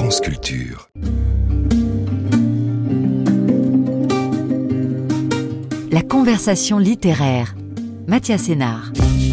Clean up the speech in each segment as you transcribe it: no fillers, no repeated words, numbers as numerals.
France Culture. La conversation littéraire. Mathias Hénard.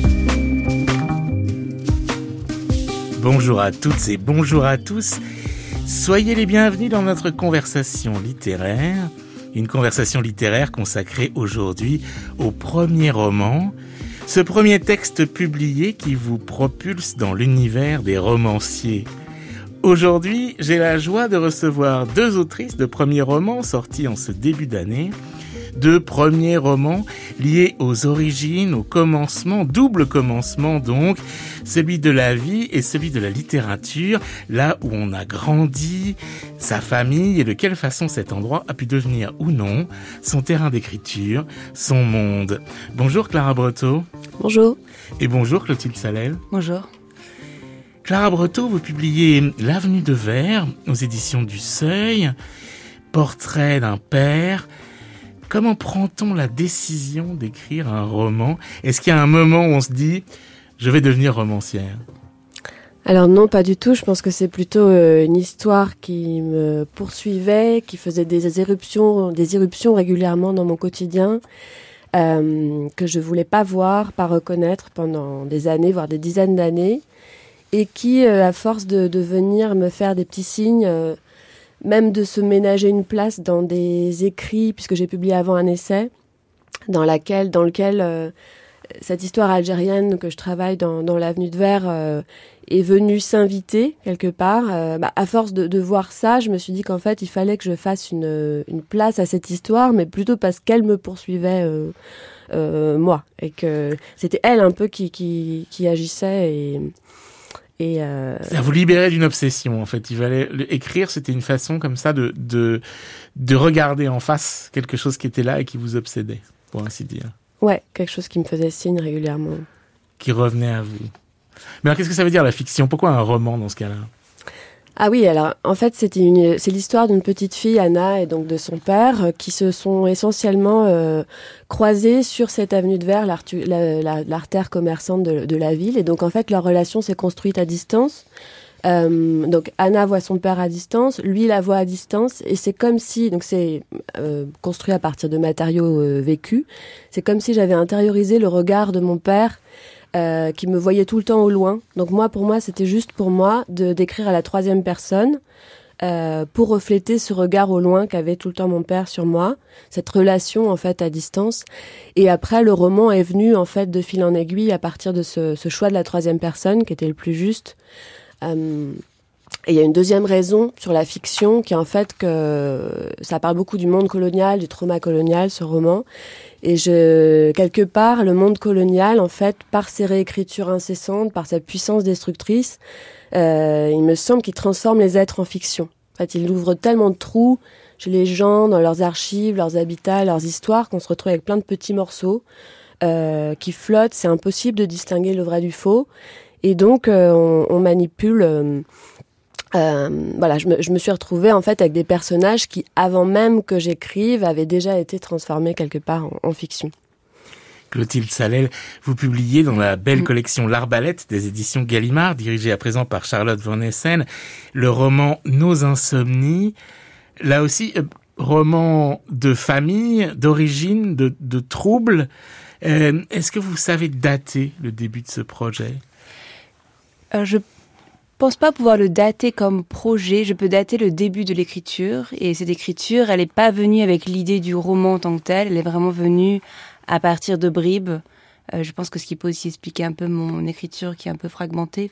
Bonjour à toutes et bonjour à tous. Soyez les bienvenus dans notre conversation littéraire. Une conversation littéraire consacrée aujourd'hui au premier roman. Ce premier texte publié qui vous propulse dans l'univers des romanciers. Aujourd'hui, j'ai la joie de recevoir deux autrices de premiers romans sortis en ce début d'année. Deux premiers romans liés aux origines, au commencement, double commencement donc, celui de la vie et celui de la littérature, là où on a grandi, sa famille et de quelle façon cet endroit a pu devenir ou non son terrain d'écriture, son monde. Bonjour Clara Breteau. Bonjour. Et bonjour Clotilde Salel. Bonjour. Clara Breteau, vous publiez L'Avenue de Verre aux éditions du Seuil, portrait d'un père. Comment prend-on la décision d'écrire un roman ? Est-ce qu'il y a un moment où on se dit « je vais devenir romancière » ? Alors non, pas du tout. Je pense que c'est plutôt une histoire qui me poursuivait, qui faisait des éruptions régulièrement dans mon quotidien, que je voulais pas voir, pas reconnaître pendant des années, voire des dizaines d'années, et qui, à force de venir me faire des petits signes, même de se ménager une place dans des écrits, puisque j'ai publié avant un essai, dans lequel cette histoire algérienne que je travaille dans l'Avenue de Verre est venue s'inviter quelque part. À force de voir ça, je me suis dit qu'en fait, il fallait que je fasse une place à cette histoire, mais plutôt parce qu'elle me poursuivait moi, et que c'était elle un peu qui agissait Vous libérer d'une obsession, en fait. Il fallait écrire, c'était une façon comme ça de regarder en face quelque chose qui était là et qui vous obsédait, pour ainsi dire. Ouais, quelque chose qui me faisait signe régulièrement. Qui revenait à vous. Mais alors, qu'est-ce que ça veut dire la fiction ? Pourquoi un roman dans ce cas-là ? Ah oui, alors en fait c'est l'histoire d'une petite fille, Anna, et donc de son père, qui se sont essentiellement croisés sur cette avenue de Verre, l'artère commerçante de la ville. Et donc en fait leur relation s'est construite à distance. Donc Anna voit son père à distance, lui la voit à distance, et c'est comme si, donc c'est construit à partir de matériaux vécus, c'est comme si j'avais intériorisé le regard de mon père, qui me voyait tout le temps au loin. Donc pour moi, c'était juste pour moi d'écrire à la troisième personne pour refléter ce regard au loin qu'avait tout le temps mon père sur moi, cette relation en fait à distance. Et après, le roman est venu en fait de fil en aiguille à partir de ce choix de la troisième personne qui était le plus juste. Et il y a une deuxième raison sur la fiction qui est en fait que ça parle beaucoup du monde colonial, du trauma colonial, ce roman. Et quelque part, le monde colonial, en fait, par ses réécritures incessantes, par sa puissance destructrice, il me semble qu'il transforme les êtres en fiction. En fait, il ouvre tellement de trous chez les gens, dans leurs archives, leurs habitats, leurs histoires, qu'on se retrouve avec plein de petits morceaux qui flottent. C'est impossible de distinguer le vrai du faux. Et donc, on manipule... je me suis retrouvée en fait avec des personnages qui, avant même que j'écrive, avaient déjà été transformés quelque part en fiction. Clotilde Salel, vous publiez dans la belle collection L'Arbalète des éditions Gallimard, dirigée à présent par Charlotte Van Essen, le roman Nos Insomnies. Là aussi, roman de famille, d'origine, de troubles. Est-ce que vous savez dater le début de ce projet ? Je pense pas pouvoir le dater comme projet. Je peux dater le début de l'écriture, et cette écriture, elle est pas venue avec l'idée du roman en tant que tel, elle est vraiment venue à partir de bribes. Je pense que ce qui peut aussi expliquer un peu mon écriture qui est un peu fragmentée.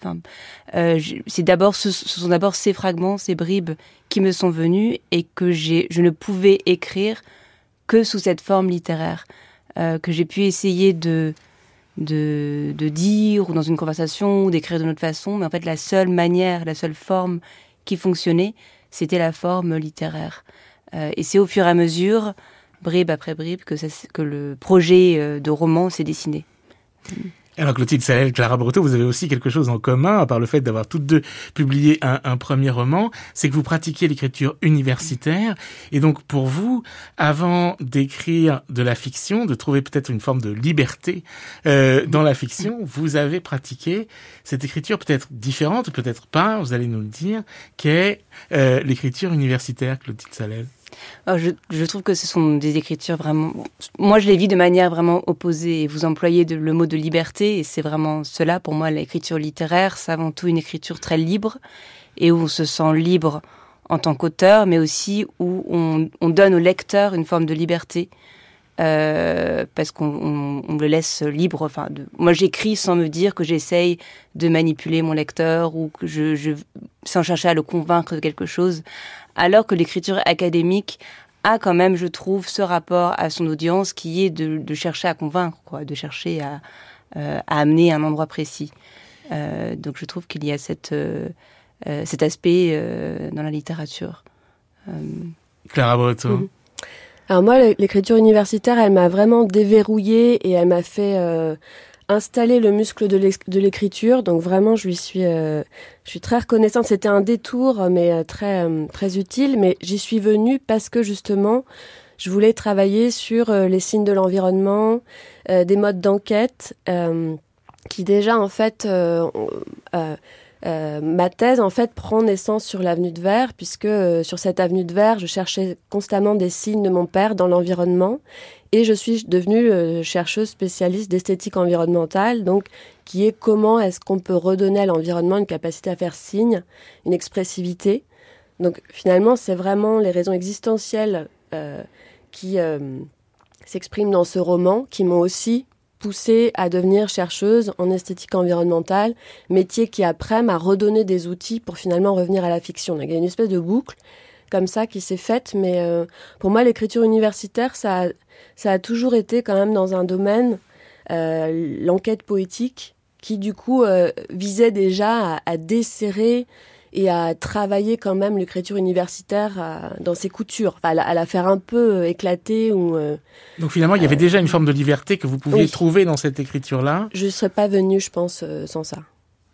Ce sont d'abord ces fragments, ces bribes qui me sont venus et que je ne pouvais écrire que sous cette forme littéraire, que j'ai pu essayer de dire ou dans une conversation ou d'écrire d'une autre façon, mais en fait la seule forme qui fonctionnait, c'était la forme littéraire. Et c'est au fur et à mesure, bribe après bribe, que le projet de roman s'est dessiné. Alors Clotilde Salel, Clara Breteau, vous avez aussi quelque chose en commun, à part le fait d'avoir toutes deux publié un premier roman, c'est que vous pratiquiez l'écriture universitaire. Et donc pour vous, avant d'écrire de la fiction, de trouver peut-être une forme de liberté dans la fiction, vous avez pratiqué cette écriture peut-être différente, peut-être pas, vous allez nous le dire, qu'est l'écriture universitaire, Clotilde Salel. Alors je trouve que ce sont des écritures vraiment... Moi, je les vis de manière vraiment opposée. Vous employez le mot de liberté, et c'est vraiment cela. Pour moi, l'écriture littéraire, c'est avant tout une écriture très libre, et où on se sent libre en tant qu'auteur, mais aussi où on donne au lecteur une forme de liberté, parce qu'on le laisse libre. Moi, j'écris sans me dire que j'essaye de manipuler mon lecteur, ou que sans chercher à le convaincre de quelque chose. Alors que l'écriture académique a quand même, je trouve, ce rapport à son audience qui est de chercher à convaincre, de chercher à amener à un endroit précis. Donc je trouve qu'il y a cet aspect dans la littérature. Clara Breteau. Alors moi, l'écriture universitaire, elle m'a vraiment déverrouillée et elle m'a fait installer le muscle de l'écriture. Donc vraiment, je suis très reconnaissante. C'était un détour, mais très utile. Mais j'y suis venue parce que justement, je voulais travailler sur les signes de l'environnement, des modes d'enquête, qui déjà en fait, ma thèse en fait prend naissance sur l'avenue de Verre, puisque sur cette avenue de Verre, je cherchais constamment des signes de mon père dans l'environnement. Et je suis devenue chercheuse spécialiste d'esthétique environnementale, donc qui est comment est-ce qu'on peut redonner à l'environnement une capacité à faire signe, une expressivité. Donc finalement, c'est vraiment les raisons existentielles qui s'expriment dans ce roman, qui m'ont aussi poussée à devenir chercheuse en esthétique environnementale, métier qui après m'a redonné des outils pour finalement revenir à la fiction. Donc il y a une espèce de boucle comme ça qui s'est faite, mais pour moi l'écriture universitaire, ça a toujours été quand même dans un domaine, l'enquête poétique, qui du coup visait déjà à desserrer et à travailler quand même l'écriture universitaire dans ses coutures, à la faire un peu éclater. Donc finalement, il y avait déjà une forme de liberté que vous pouviez trouver dans cette écriture-là. Je ne serais pas venue, je pense, sans ça.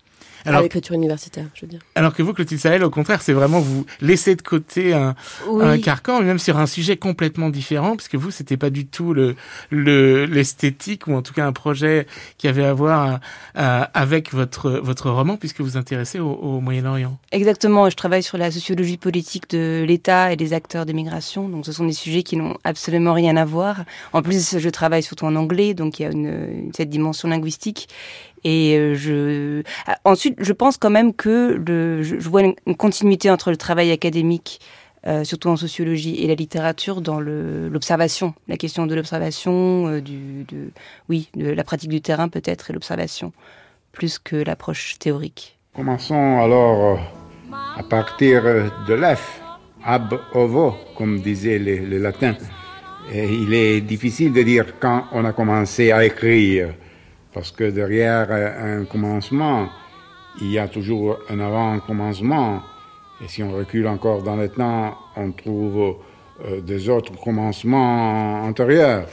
À l'écriture universitaire, je veux dire. Alors que vous, Clotilde Salel, au contraire, c'est vraiment vous laisser de côté un carcan, même sur un sujet complètement différent, parce que vous, c'était pas du tout l'esthétique, ou en tout cas un projet qui avait à voir avec votre roman, puisque vous vous intéressez au Moyen-Orient. Exactement, je travaille sur la sociologie politique de l'État et des acteurs des migrations, donc ce sont des sujets qui n'ont absolument rien à voir. En plus, je travaille surtout en anglais, donc il y a cette dimension linguistique. Et ensuite, je pense quand même que je vois une continuité entre le travail académique, surtout en sociologie, et la littérature dans l'observation, la question de l'observation, de la pratique du terrain peut-être, et l'observation, plus que l'approche théorique. Commençons alors à partir de l'F, ab ovo, comme disaient les latins. Et il est difficile de dire quand on a commencé à écrire, parce que derrière un commencement, il y a toujours un avant-commencement. Et si on recule encore dans le temps, on trouve des autres commencements antérieurs.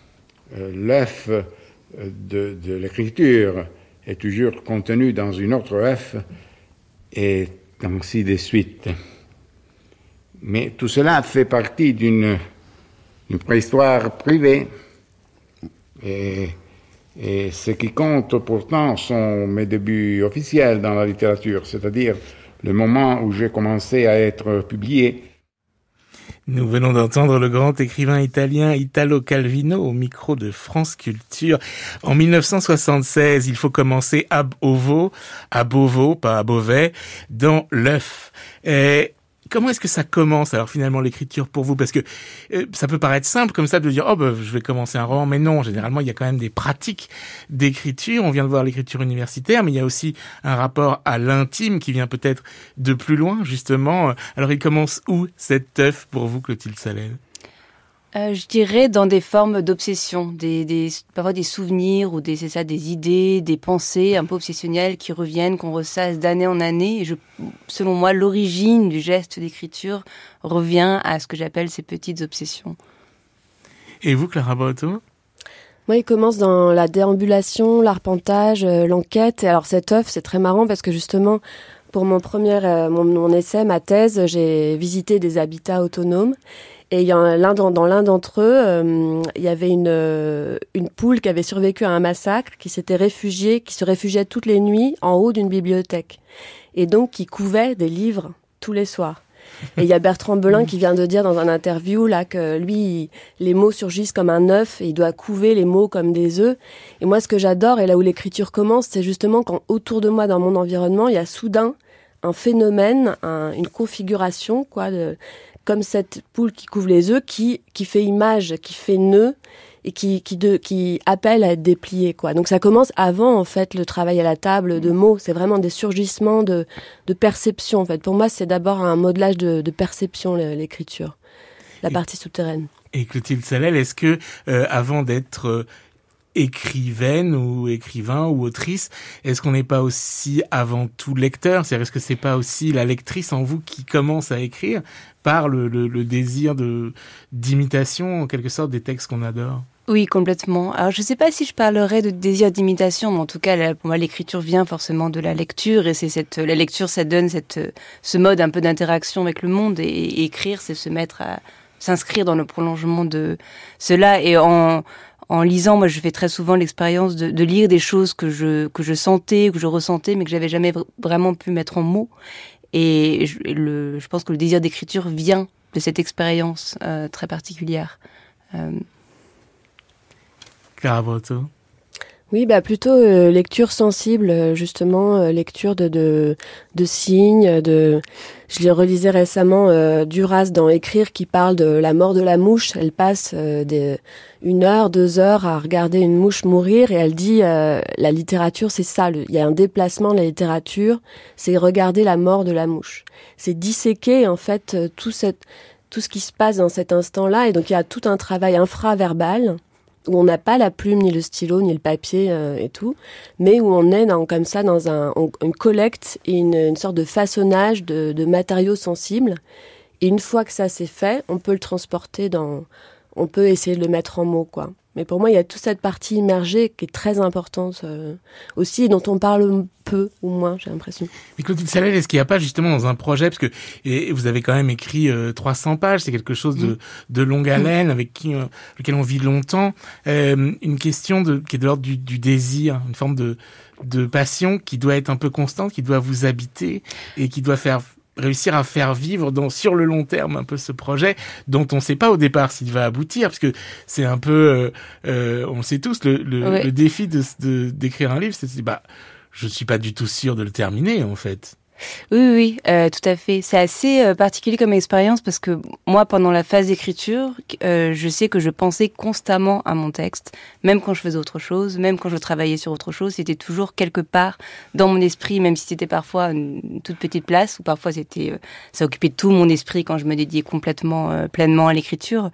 L'F de l'écriture est toujours contenu dans une autre F, et ainsi de suite. Mais tout cela fait partie d'une préhistoire privée. Et ce qui compte pourtant sont mes débuts officiels dans la littérature, c'est-à-dire le moment où j'ai commencé à être publié. Nous venons d'entendre le grand écrivain italien Italo Calvino au micro de France Culture. En 1976, il faut commencer ab ovo, à Beauvau, pas à Beauvais, dans l'œuf. Comment est-ce que ça commence alors finalement l'écriture pour vous? Parce que ça peut paraître simple comme ça de dire je vais commencer un roman, mais non, généralement il y a quand même des pratiques d'écriture. On vient de voir l'écriture universitaire, mais il y a aussi un rapport à l'intime qui vient peut-être de plus loin justement. Alors il commence où cet œuf pour vous, Clotilde Salel? Je dirais dans des formes d'obsession, parfois des souvenirs ou des idées, des pensées un peu obsessionnelles qui reviennent, qu'on ressasse d'année en année. Et selon moi, l'origine du geste d'écriture revient à ce que j'appelle ces petites obsessions. Et vous, Clara Breteau? Moi, il commence dans la déambulation, l'arpentage, l'enquête. Et alors cette œuvre, c'est très marrant parce que justement, pour mon essai, ma thèse, j'ai visité des habitats autonomes. Et il y a dans l'un d'entre eux, il y avait une poule qui avait survécu à un massacre, qui se réfugiait toutes les nuits en haut d'une bibliothèque. Et donc, qui couvait des livres tous les soirs. Et il y a Bertrand Belin qui vient de dire dans un interview là que lui, les mots surgissent comme un œuf et il doit couver les mots comme des œufs. Et moi, ce que j'adore et là où l'écriture commence, c'est justement quand autour de moi, dans mon environnement, il y a soudain un phénomène, une configuration, quoi, comme cette poule qui couvre les œufs, qui fait image, qui fait nœud et qui appelle à être déplié, quoi. Donc ça commence avant, en fait, le travail à la table de mots. C'est vraiment des surgissements de perception, en fait. Pour moi, c'est d'abord un modelage de perception, l'écriture, la partie souterraine. Et Clotilde Salel, est-ce que, avant d'être écrivaine ou écrivain ou autrice, est-ce qu'on n'est pas aussi avant tout lecteur? C'est-à-dire, est-ce que c'est pas aussi la lectrice en vous qui commence à écrire par le désir d'imitation, en quelque sorte, des textes qu'on adore? Oui, complètement. Alors, je ne sais pas si je parlerais de désir d'imitation, mais en tout cas, pour moi, l'écriture vient forcément de la lecture, et c'est la lecture, ça donne ce mode un peu d'interaction avec le monde, et écrire, c'est se mettre à s'inscrire dans le prolongement de cela. Et en lisant, moi, je fais très souvent l'expérience de lire des choses que je sentais, que je ressentais, mais que j'avais jamais vraiment pu mettre en mots. Et je pense que le désir d'écriture vient de cette expérience très particulière. Clara Breteau. Oui, plutôt lecture sensible, justement, lecture de signes. Je relisais récemment Duras dans Écrire qui parle de la mort de la mouche. Elle passe 1 heure, 2 heures à regarder une mouche mourir et elle dit la littérature, c'est ça. Il y a un déplacement de la littérature, c'est regarder la mort de la mouche. C'est disséquer en fait tout ce qui se passe dans cet instant-là. Et donc il y a tout un travail infraverbal où on n'a pas la plume, ni le stylo, ni le papier et tout, mais où on est comme ça dans une collecte et une sorte de façonnage de matériaux sensibles. Et une fois que ça c'est fait, on peut le transporter on peut essayer de le mettre en mots, quoi. Mais pour moi, il y a toute cette partie immergée qui est très importante aussi, et dont on parle peu ou moins, j'ai l'impression. Mais Clotilde Salel, est-ce qu'il n'y a pas justement dans un projet, parce que vous avez quand même écrit 300 pages, c'est quelque chose de longue haleine, avec lequel on vit longtemps, une question qui est de l'ordre du désir, une forme de passion qui doit être un peu constante, qui doit vous habiter et qui doit réussir à faire vivre sur le long terme un peu ce projet dont on ne sait pas au départ s'il va aboutir, parce que c'est un peu on le sait tous, le défi d'écrire un livre, c'est je suis pas du tout sûr de le terminer en fait. Oui, tout à fait. C'est assez particulier comme expérience parce que moi, pendant la phase d'écriture, je sais que je pensais constamment à mon texte, même quand je faisais autre chose, même quand je travaillais sur autre chose, c'était toujours quelque part dans mon esprit, même si c'était parfois une toute petite place, ou parfois ça occupait tout mon esprit quand je me dédiais complètement, pleinement à l'écriture.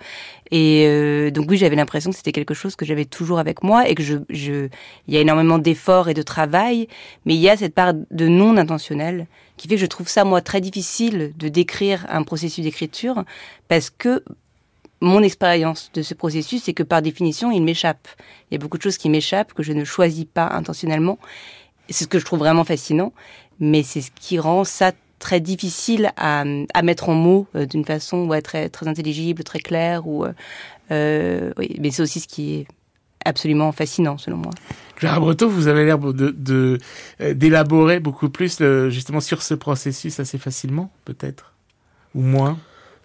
Et donc oui, j'avais l'impression que c'était quelque chose que j'avais toujours avec moi et que il y a énormément d'efforts et de travail, mais il y a cette part de non intentionnel qui fait que je trouve ça, moi, très difficile de décrire un processus d'écriture parce que mon expérience de ce processus, c'est que par définition, il m'échappe. Il y a beaucoup de choses qui m'échappent, que je ne choisis pas intentionnellement. Et c'est ce que je trouve vraiment fascinant, mais c'est ce qui rend ça très difficile à mettre en mots d'une façon très, très intelligible, très claire. Oui, mais c'est aussi ce qui est absolument fascinant, selon moi. Clara Breteau, vous avez l'air d'élaborer beaucoup plus justement sur ce processus assez facilement, peut-être, ou moins.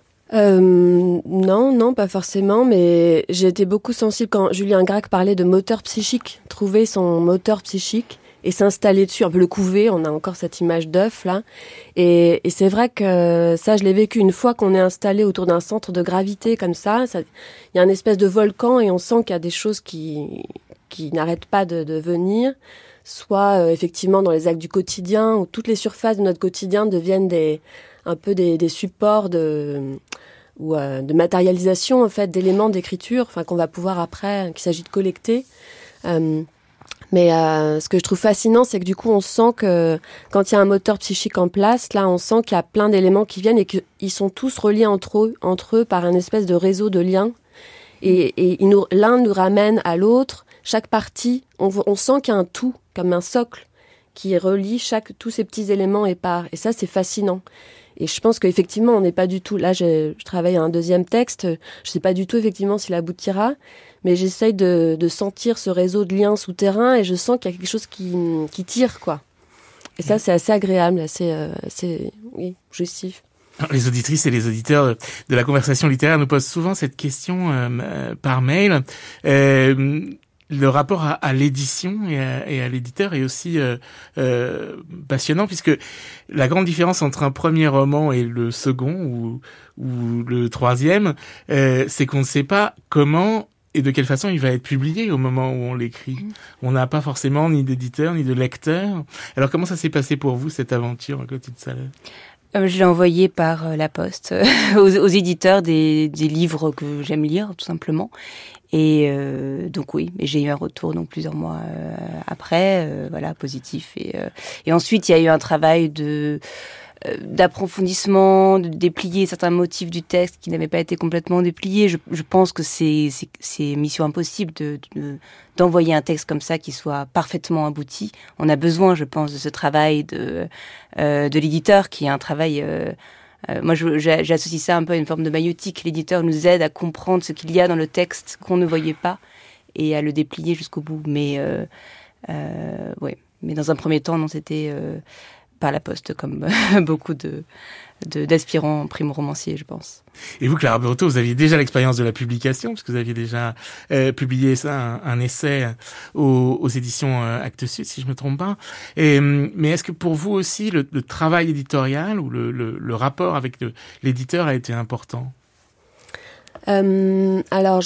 Non, pas forcément, mais j'ai été beaucoup sensible quand Julien Gracq parlait de moteur psychique, trouver son moteur psychique et s'installer dessus, un peu le couver, on a encore cette image d'œuf là, et c'est vrai que ça je l'ai vécu une fois qu'on est installé autour d'un centre de gravité comme ça, il y a une espèce de volcan et on sent qu'il y a des choses qui n'arrêtent pas de venir, soit effectivement dans les actes du quotidien, où toutes les surfaces de notre quotidien deviennent un peu des supports de matérialisation en fait, d'éléments d'écriture, enfin qu'on va pouvoir après, qu'il s'agit de collecter. Mais ce que je trouve fascinant, c'est que du coup, on sent que quand il y a un moteur psychique en place, là, on sent qu'il y a plein d'éléments qui viennent et qu'ils sont tous reliés entre eux par un espèce de réseau de liens. Et l'un nous ramène à l'autre. Chaque partie, on sent qu'il y a un tout, comme un socle, qui relie tous ces petits éléments épars. Et ça, c'est fascinant. Et je pense qu'effectivement, on n'est pas du tout... Là, je travaille à un deuxième texte. Je ne sais pas du tout, effectivement, s'il aboutira. Mais j'essaye de sentir ce réseau de liens souterrains et je sens qu'il y a quelque chose qui tire, quoi. Et ça, c'est assez agréable, assez jouissif. Les auditrices et les auditeurs de la conversation littéraire nous posent souvent cette question par mail. Le rapport à l'édition et à l'éditeur est aussi passionnant, puisque la grande différence entre un premier roman et le second ou le troisième, c'est qu'on ne sait pas comment et de quelle façon il va être publié au moment où on l'écrit. On n'a pas forcément ni d'éditeur ni de lecteur. Alors comment ça s'est passé pour vous, cette aventure, Clotilde Sallet ? Je l'ai envoyé par la poste aux éditeurs des livres que j'aime lire, tout simplement. Et donc oui, j'ai eu un retour donc plusieurs mois après, positif. Et ensuite, il y a eu un travail d'approfondissement, de déplier certains motifs du texte qui n'avaient pas été complètement dépliés. Je pense que c'est mission impossible d'envoyer un texte comme ça qui soit parfaitement abouti. On a besoin, je pense, de ce travail de l'éditeur qui est un travail... moi, j'associe ça un peu à une forme de maïeutique. L'éditeur nous aide à comprendre ce qu'il y a dans le texte qu'on ne voyait pas et à le déplier jusqu'au bout. Mais dans un premier temps, non, c'était par la poste, comme beaucoup d'aspirants primo-romanciers, je pense. Et vous, Clara Burotto, vous aviez déjà l'expérience de la publication, parce que vous aviez déjà publié ça, un essai aux éditions Actes Sud, si je me trompe pas. Mais est-ce que pour vous aussi, le travail éditorial ou le rapport avec l'éditeur a été important ? Alors,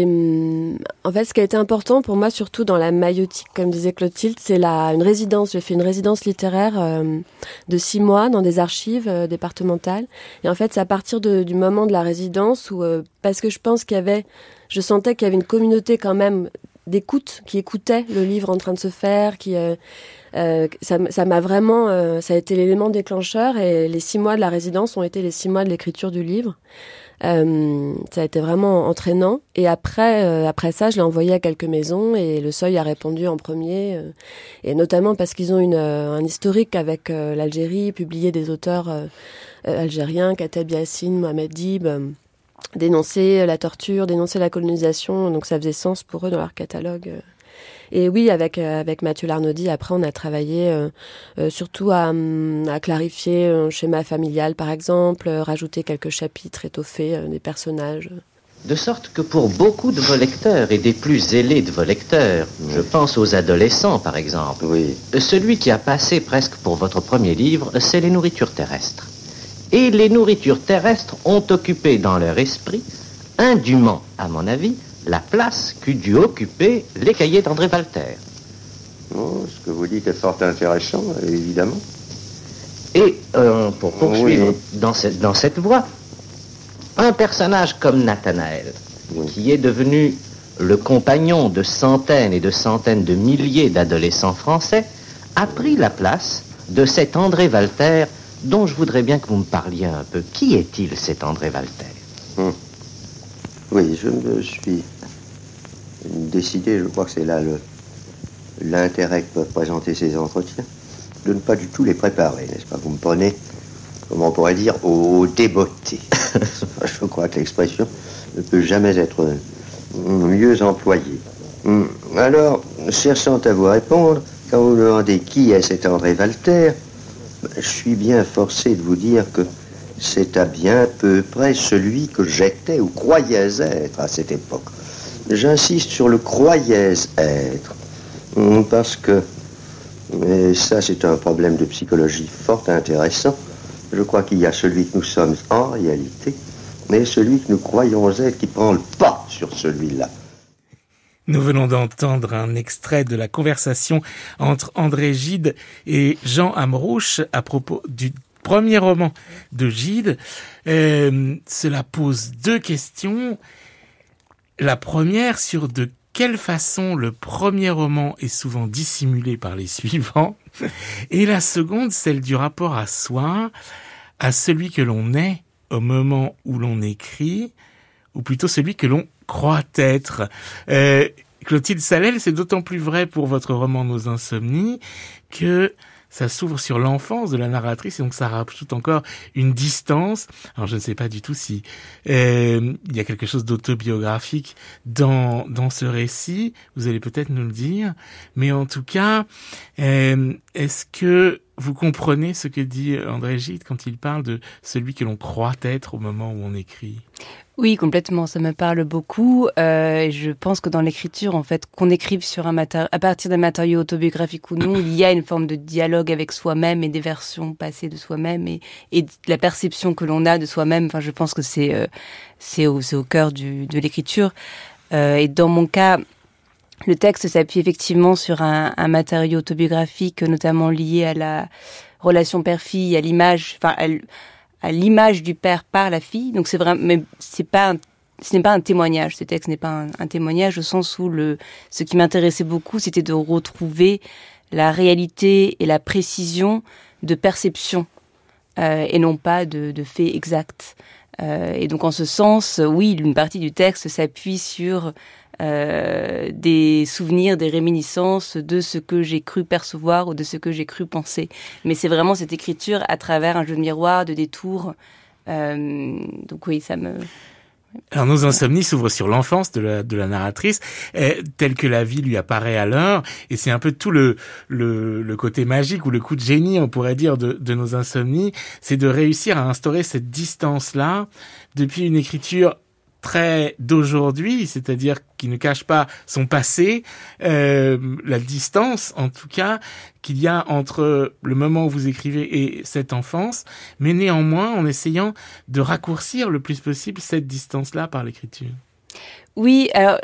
en fait, ce qui a été important pour moi, surtout dans la maïeutique, comme disait Clotilde, c'est une résidence. J'ai fait une résidence littéraire de 6 mois dans des archives départementales. Et en fait, c'est à partir du moment de la résidence où, parce que je sentais qu'il y avait une communauté quand même d'écoute, qui écoutait le livre en train de se faire, ça m'a vraiment, ça a été l'élément déclencheur. Et les 6 mois de la résidence ont été les 6 mois de l'écriture du livre. Ça a été vraiment entraînant. Et après ça, je l'ai envoyé à quelques maisons et Le Seuil a répondu en premier. Et notamment parce qu'ils ont un historique avec l'Algérie, publié des auteurs algériens, Kateb Yassine, Mohamed Dib, dénoncer la torture, dénoncer la colonisation. Donc ça faisait sens pour eux dans leur catalogue. Et oui, avec Mathieu Larnaudy, après, on a travaillé surtout à clarifier un schéma familial, par exemple, rajouter quelques chapitres, étoffer des personnages. De sorte que pour beaucoup de vos lecteurs, et des plus zélés de vos lecteurs, je pense aux adolescents, par exemple, celui qui a passé presque pour votre premier livre, c'est les nourritures terrestres. Et les nourritures terrestres ont occupé dans leur esprit, indûment, à mon avis, la place qu'eût dû occuper les cahiers d'André Walter. Oh, ce que vous dites est fort intéressant, évidemment. Et pour poursuivre dans cette voie, un personnage comme Nathanaël, qui est devenu le compagnon de centaines et de centaines de milliers d'adolescents français, a pris la place de cet André Walter dont je voudrais bien que vous me parliez un peu. Qui est-il, cet André Walter ? Oui, je me suis décidé, je crois que c'est là l'intérêt que peuvent présenter ces entretiens, de ne pas du tout les préparer, n'est-ce pas ? Vous me prenez, comment on pourrait dire, au débeauté. Je crois que l'expression ne peut jamais être mieux employée. Alors, cherchant à vous répondre, quand vous me demandez qui est cet André Walter, je suis bien forcé de vous dire que c'est à bien peu près celui que j'étais ou croyais être à cette époque. J'insiste sur le croyais être, parce que, et ça c'est un problème de psychologie fort intéressant, je crois qu'il y a celui que nous sommes en réalité, mais celui que nous croyons être qui prend le pas sur celui-là. Nous venons d'entendre un extrait de la conversation entre André Gide et Jean Amrouche à propos du premier roman de Gide. Cela pose 2 questions. La première, sur de quelle façon le premier roman est souvent dissimulé par les suivants. Et la seconde, celle du rapport à soi, à celui que l'on est au moment où l'on écrit, ou plutôt celui que l'on croit être. Clotilde Salel, c'est d'autant plus vrai pour votre roman Nos Insomnies que ça s'ouvre sur l'enfance de la narratrice et donc ça rajoute encore une distance. Alors je ne sais pas du tout si il y a quelque chose d'autobiographique dans ce récit. Vous allez peut-être nous le dire. Mais en tout cas, est-ce que vous comprenez ce que dit André Gide quand il parle de celui que l'on croit être au moment où on écrit ? Oui, complètement. Ça me parle beaucoup. Et je pense que dans l'écriture, en fait, qu'on écrive sur à partir d'un matériau autobiographique ou non, il y a une forme de dialogue avec soi-même et des versions passées de soi-même et la perception que l'on a de soi-même. Enfin, je pense que c'est au cœur de l'écriture. Et dans mon cas, le texte s'appuie effectivement sur un matériau autobiographique, notamment lié à la relation père-fille, à l'image, enfin, à l'image du père par la fille. Donc c'est vrai, mais ce n'est pas un témoignage. Ce texte n'est pas un témoignage au sens où ce qui m'intéressait beaucoup, c'était de retrouver la réalité et la précision de perception et non pas de faits exacts. Et donc en ce sens, oui, une partie du texte s'appuie sur des souvenirs, des réminiscences de ce que j'ai cru percevoir ou de ce que j'ai cru penser. Mais c'est vraiment cette écriture à travers un jeu de miroir, de détours. Donc oui, ça me... Alors, Nos Insomnies s'ouvrent sur l'enfance de la narratrice, telle que la vie lui apparaît alors, et c'est un peu tout le côté magique ou le coup de génie, on pourrait dire, de Nos Insomnies, c'est de réussir à instaurer cette distance-là depuis une écriture très d'aujourd'hui, c'est-à-dire qui ne cache pas son passé, la distance, en tout cas, qu'il y a entre le moment où vous écrivez et cette enfance, mais néanmoins en essayant de raccourcir le plus possible cette distance-là par l'écriture. Oui, alors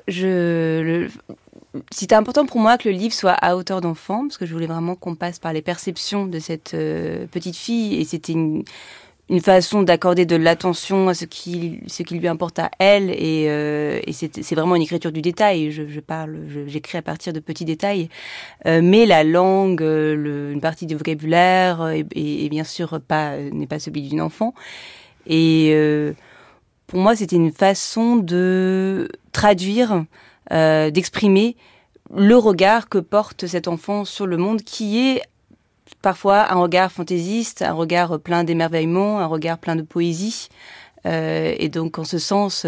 c'était important pour moi que le livre soit à hauteur d'enfant, parce que je voulais vraiment qu'on passe par les perceptions de cette petite fille, et c'était une façon d'accorder de l'attention à ce qui lui importe à elle, et c'est vraiment une écriture du détail. J'écris à partir de petits détails, mais la langue, une partie du vocabulaire est bien sûr n'est pas celui d'une enfant. Et pour moi, c'était une façon de traduire, d'exprimer le regard que porte cet enfant sur le monde, qui est parfois un regard fantaisiste, un regard plein d'émerveillement, un regard plein de poésie. Et donc, en ce sens,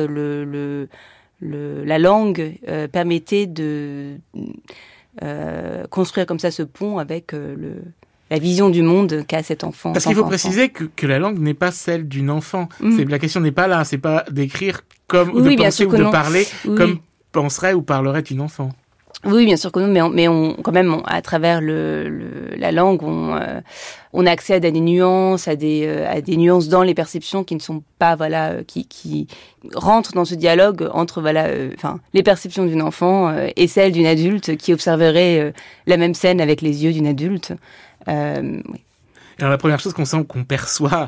la langue permettait de construire comme ça ce pont avec la vision du monde qu'a cet enfant. Parce qu'il faut préciser que la langue n'est pas celle d'une enfant. La question n'est pas là, c'est pas d'écrire comme, ou de penser ou de parler comme penserait ou parlerait une enfant. Oui, bien sûr que non, mais quand même, à travers la langue, on a accès à des nuances, à des nuances dans les perceptions qui ne sont pas, qui rentrent dans ce dialogue entre, les perceptions d'une enfant et celles d'une adulte qui observerait la même scène avec les yeux d'une adulte. Oui. Alors la première chose qu'on perçoit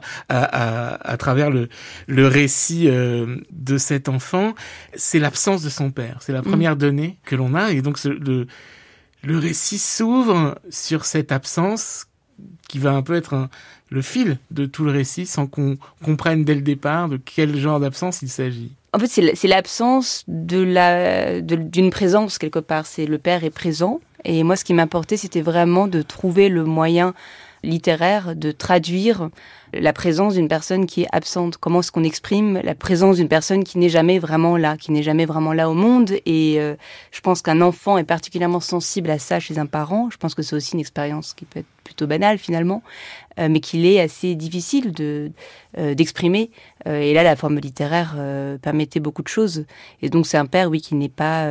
à travers le récit de cet enfant, c'est l'absence de son père. C'est la première donnée que l'on a, et donc le récit s'ouvre sur cette absence qui va un peu être le fil de tout le récit, sans qu'on comprenne dès le départ de quel genre d'absence il s'agit. En fait, c'est l'absence d'une présence quelque part. C'est le père est présent, et moi, ce qui m'importait, c'était vraiment de trouver le moyen littéraire de traduire la présence d'une personne qui est absente. Comment est-ce qu'on exprime la présence d'une personne qui n'est jamais vraiment là au monde. Et je pense qu'un enfant est particulièrement sensible à ça chez un parent. Je pense que c'est aussi une expérience qui peut être plutôt banale finalement, mais qu'il est assez difficile d'exprimer. Et là, la forme littéraire permettait beaucoup de choses. Et donc, c'est un père, oui, qui n'est pas...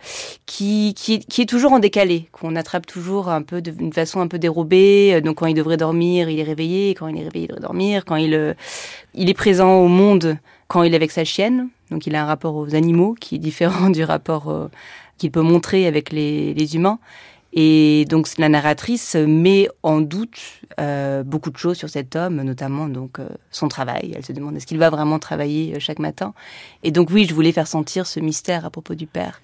qui est toujours en décalé, qu'on attrape toujours un peu d'une façon un peu dérobée. Donc, quand il devrait dormir, il est réveillé. Quand il est réveillé, il devrait dormir. Quand il est présent au monde, quand il est avec sa chienne. Donc, il a un rapport aux animaux qui est différent du rapport qu'il peut montrer avec les humains. Et donc la narratrice met en doute beaucoup de choses sur cet homme, notamment donc son travail. Elle se demande est-ce qu'il va vraiment travailler chaque matin. Et donc oui, je voulais faire sentir ce mystère à propos du père.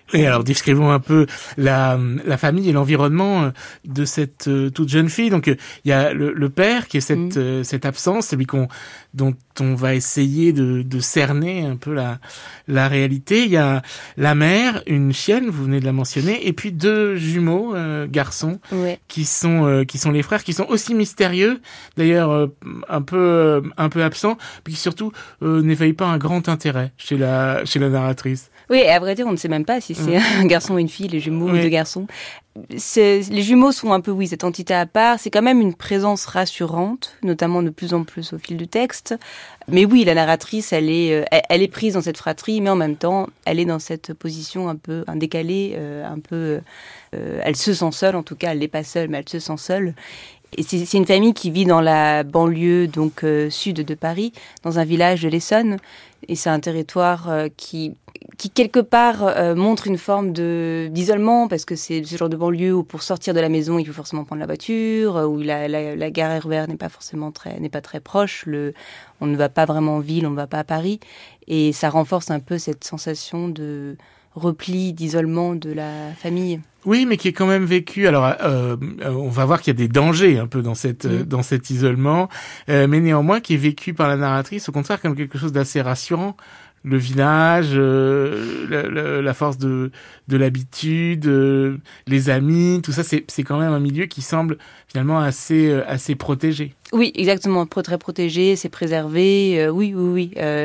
Oui, alors décrivons un peu la famille et l'environnement de cette toute jeune fille. Donc il y a le père qui est cette absence, celui dont on va essayer de cerner un peu la réalité. Il y a la mère, une chienne, vous venez de la mentionner, et puis 2 jumeaux garçons qui sont les frères, qui sont aussi mystérieux, d'ailleurs un peu absents, puis qui surtout n'éveillent pas un grand intérêt chez la narratrice. Oui, et à vrai dire, on ne sait même pas si c'est un garçon ou une fille, les jumeaux ou 2 garçons. Les jumeaux sont un peu, cette entité à part. C'est quand même une présence rassurante, notamment de plus en plus au fil du texte. Mais oui, la narratrice, elle est prise dans cette fratrie, mais en même temps, elle est dans cette position un peu décalée, elle se sent seule, en tout cas, elle n'est pas seule, mais elle se sent seule. Et c'est une famille qui vit dans la banlieue, donc sud de Paris, dans un village de l'Essonne. Et c'est un territoire qui quelque part montre une forme d'isolement, parce que c'est ce genre de banlieue où pour sortir de la maison, il faut forcément prendre la voiture, où la gare RER n'est pas très proche, on ne va pas vraiment en ville, on ne va pas à Paris, et ça renforce un peu cette sensation de repli, d'isolement de la famille. Oui, mais qui est quand même vécu. Alors, on va voir qu'il y a des dangers un peu dans cet isolement, mais néanmoins qui est vécu par la narratrice, au contraire, comme quelque chose d'assez rassurant. Le village, la force de l'habitude, les amis, tout ça, c'est quand même un milieu qui semble finalement assez protégé. Oui, exactement, très protégé, c'est préservé. Oui, où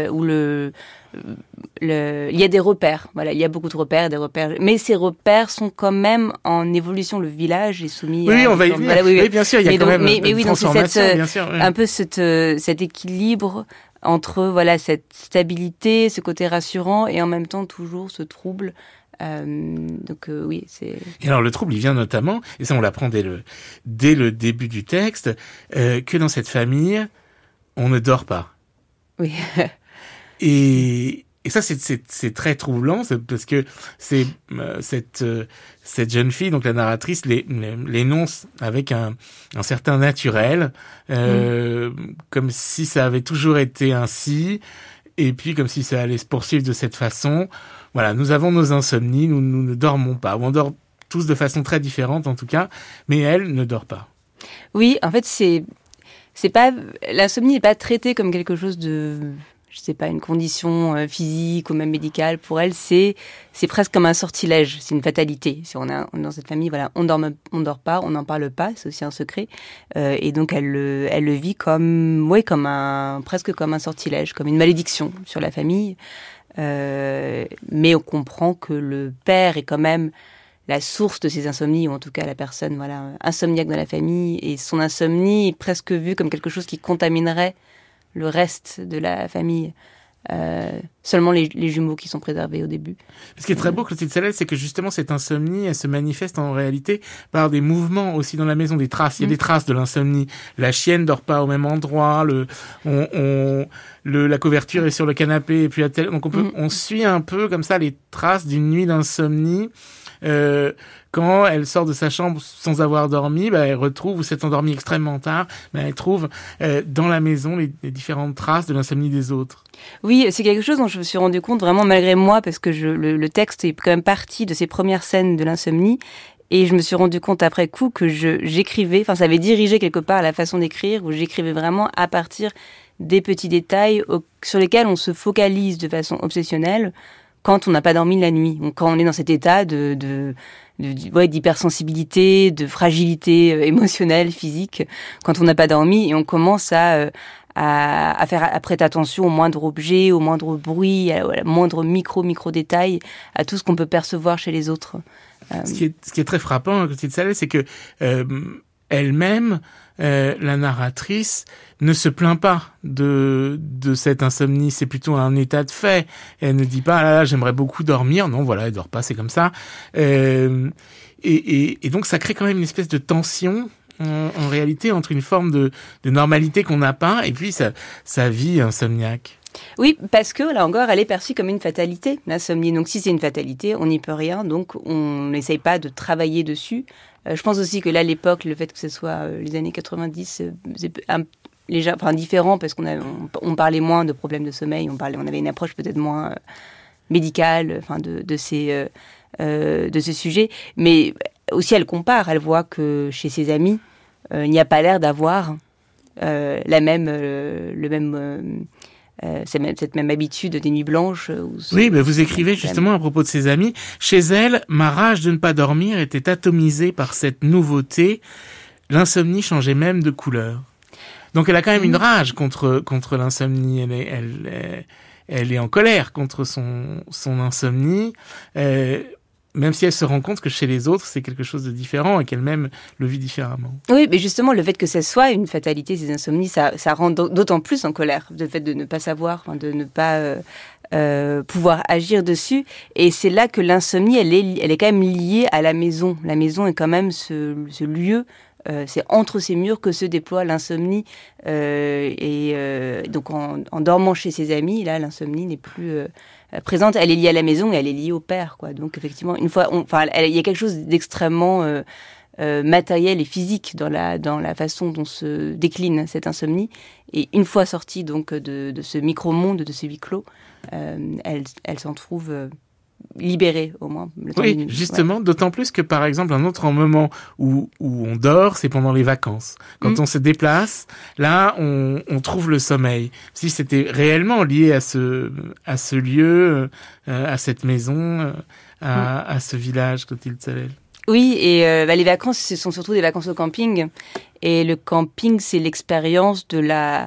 il y a des repères. Voilà, il y a beaucoup de repères, mais ces repères sont quand même en évolution. Le village est soumis. Oui, on va y venir. Oui, bien sûr, il y a quand même une transformation, bien sûr. Un peu cet équilibre entre cette stabilité, ce côté rassurant, et en même temps toujours ce trouble. Oui, c'est. Et alors le trouble, il vient notamment, et ça on l'apprend dès le début du texte, que dans cette famille, on ne dort pas. Oui. Et ça c'est très troublant, parce que c'est cette jeune fille, donc la narratrice, l'énonce avec un certain naturel, comme si ça avait toujours été ainsi, et puis comme si ça allait se poursuivre de cette façon. Voilà, nous avons nos insomnies, nous ne dormons pas, ou on dort tous de façon très différente en tout cas, mais elle ne dort pas. Oui, en fait c'est pas, l'insomnie n'est pas traitée comme quelque chose de, je sais pas, une condition physique ou même médicale. Pour elle, c'est presque comme un sortilège, c'est une fatalité. Si on est dans cette famille, on dort pas, on n'en parle pas, c'est aussi un secret. Et donc elle le vit presque comme un sortilège, comme une malédiction sur la famille. Mais on comprend que le père est quand même la source de ces insomnies, ou en tout cas la personne insomniaque de la famille, et son insomnie est presque vue comme quelque chose qui contaminerait le reste de la famille. Seulement les jumeaux qui sont préservés au début. Ce qui est très beau, Clotilde Salel, c'est que justement cette insomnie, elle se manifeste en réalité par des mouvements aussi dans la maison, des traces. Il y a des traces de l'insomnie. La chienne dort pas au même endroit. La couverture est sur le canapé, et puis donc on suit un peu comme ça les traces d'une nuit d'insomnie. Quand elle sort de sa chambre sans avoir dormi, elle retrouve, ou s'est endormie extrêmement tard, elle trouve dans la maison les différentes traces de l'insomnie des autres. Oui, c'est quelque chose dont je me suis rendu compte vraiment malgré moi, parce que le texte est quand même parti de ces premières scènes de l'insomnie, et je me suis rendu compte après coup que j'écrivais, ça avait dirigé quelque part la façon d'écrire, où j'écrivais vraiment à partir des petits détails sur lesquels on se focalise de façon obsessionnelle quand on n'a pas dormi la nuit. Donc, quand on est dans cet état d'hypersensibilité, de fragilité émotionnelle, physique, quand on n'a pas dormi, et on commence à prêter attention au moindre objet, au moindre bruit, au moindre micro détail, à tout ce qu'on peut percevoir chez les autres. Ce qui est très frappant, Clotilde Salel, c'est que elle-même, la narratrice, ne se plaint pas de cette insomnie. C'est plutôt un état de fait. Elle ne dit pas, ah là, j'aimerais beaucoup dormir. Non, voilà, elle dort pas, c'est comme ça. Et donc, ça crée quand même une espèce de tension, en réalité, entre une forme de normalité qu'on n'a pas, et puis sa vie insomniaque. Oui, parce que, là encore, elle est perçue comme une fatalité, l'insomnie. Donc, si c'est une fatalité, on n'y peut rien. Donc, on n'essaye pas de travailler dessus. Je pense aussi que là, l'époque, le fait que ce soit les années 90, c'est différent, parce qu'on parlait moins de problèmes de sommeil. On avait une approche peut-être moins médicale, de ces de ce sujet. Mais aussi, elle compare. Elle voit que chez ses amis, il n'y a pas l'air d'avoir cette même habitude des nuits blanches. Oui, mais vous écrivez justement à propos de ses amis. Chez elle, ma rage de ne pas dormir était atomisée par cette nouveauté. L'insomnie changeait même de couleur. Donc elle a quand même une rage contre l'insomnie. Elle est en colère contre son insomnie. Même si elle se rend compte que chez les autres, c'est quelque chose de différent et qu'elle-même le vit différemment. Oui, mais justement, le fait que ça soit une fatalité, ces insomnies, ça rend d'autant plus en colère, le fait de ne pas savoir, de ne pas pouvoir agir dessus. Et c'est là que l'insomnie, elle est quand même liée à la maison. La maison est quand même ce lieu, c'est entre ces murs que se déploie l'insomnie. Donc en dormant chez ses amis, là, l'insomnie n'est plus... présente, elle est liée à la maison et elle est liée au père, quoi. Donc effectivement, il y a quelque chose d'extrêmement matériel et physique dans la façon dont se décline cette insomnie. Et une fois sortie donc de ce micro-monde, de ce huis clos, elle s'en trouve libérée au moins. Le temps oui, justement, d'autant plus que par exemple un autre moment où on dort, c'est pendant les vacances. Quand on se déplace, là on trouve le sommeil. Si c'était réellement lié à ce lieu, à cette maison, à ce village, Clotilde Savelle. Oui, et les vacances, ce sont surtout des vacances au camping. Et le camping, c'est l'expérience de la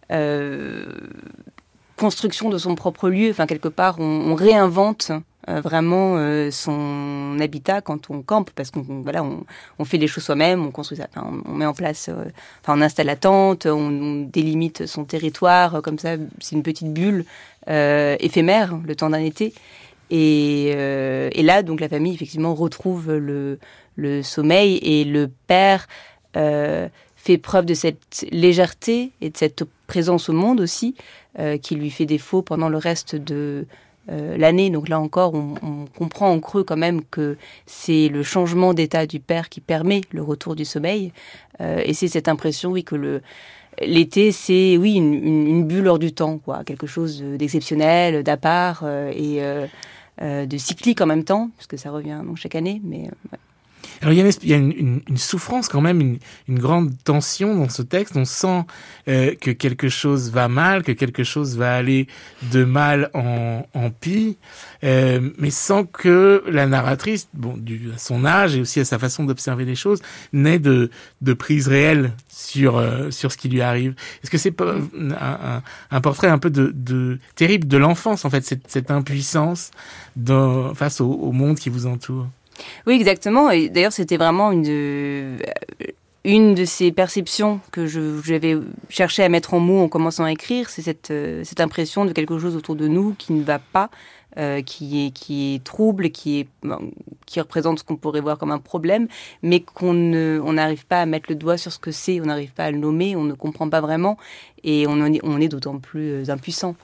construction de son propre lieu. Enfin, quelque part, on réinvente vraiment son habitat quand on campe, parce qu'on fait les choses soi-même, on construit ça, on met en place, on installe la tente, on délimite son territoire, comme ça, c'est une petite bulle éphémère, le temps d'un été. Et là, donc, la famille, effectivement, retrouve le sommeil, et le père fait preuve de cette légèreté et de cette présence au monde aussi, qui lui fait défaut pendant le reste de l'année. Donc là encore, on comprend en creux quand même que c'est le changement d'état du père qui permet le retour du sommeil. Et c'est cette impression, oui, que l'été, c'est oui une bulle hors du temps, quoi, quelque chose d'exceptionnel, d'à part et de cyclique en même temps, parce que ça revient donc chaque année. Mais ouais. Alors il y a une souffrance quand même, une grande tension dans ce texte. On sent que quelque chose va mal, que quelque chose va aller de mal en pis, mais sans que la narratrice, dû à son âge et aussi à sa façon d'observer les choses, n'ait de prise réelle sur ce qui lui arrive. Est-ce que c'est pas un portrait un peu de terrible de l'enfance, en fait, cette impuissance face au monde qui vous entoure? Oui, exactement. Et d'ailleurs, c'était vraiment une de ces perceptions que j'avais cherché à mettre en mots en commençant à écrire. C'est cette impression de quelque chose autour de nous qui ne va pas, qui est trouble, qui représente ce qu'on pourrait voir comme un problème, mais qu'on n'arrive pas à mettre le doigt sur ce que c'est, on n'arrive pas à le nommer, on ne comprend pas vraiment, et on est d'autant plus impuissant.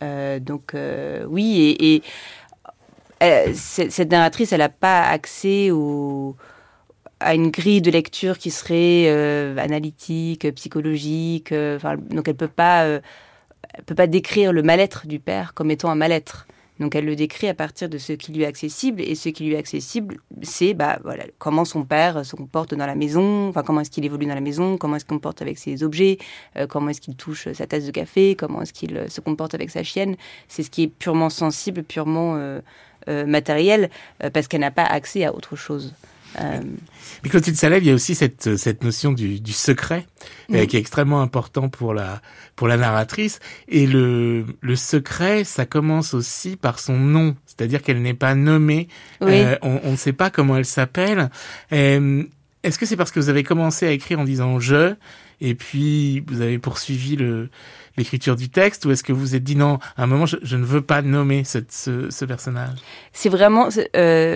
Oui, et cette narratrice, elle n'a pas accès à une grille de lecture qui serait analytique, psychologique. Donc elle peut pas décrire le mal-être du père comme étant un mal-être. Donc elle le décrit à partir de ce qui lui est accessible, et ce qui lui est accessible, c'est comment son père se comporte dans la maison, comment est-ce qu'il évolue dans la maison, comment est-ce qu'il se comporte avec ses objets, comment est-ce qu'il touche sa tasse de café, comment est-ce qu'il se comporte avec sa chienne. C'est ce qui est purement sensible, purement matériel, parce qu'elle n'a pas accès à autre chose. Mais Clotilde Savelle, il y a aussi cette notion du secret qui est extrêmement important pour la narratrice, et le secret, ça commence aussi par son nom, c'est-à-dire qu'elle n'est pas nommée. Oui. On ne sait pas comment elle s'appelle. Est-ce que c'est parce que vous avez commencé à écrire en disant je, et puis vous avez poursuivi l'écriture du texte, ou est-ce que vous vous êtes dit non, à un moment je ne veux pas nommer ce personnage? C'est vraiment c'est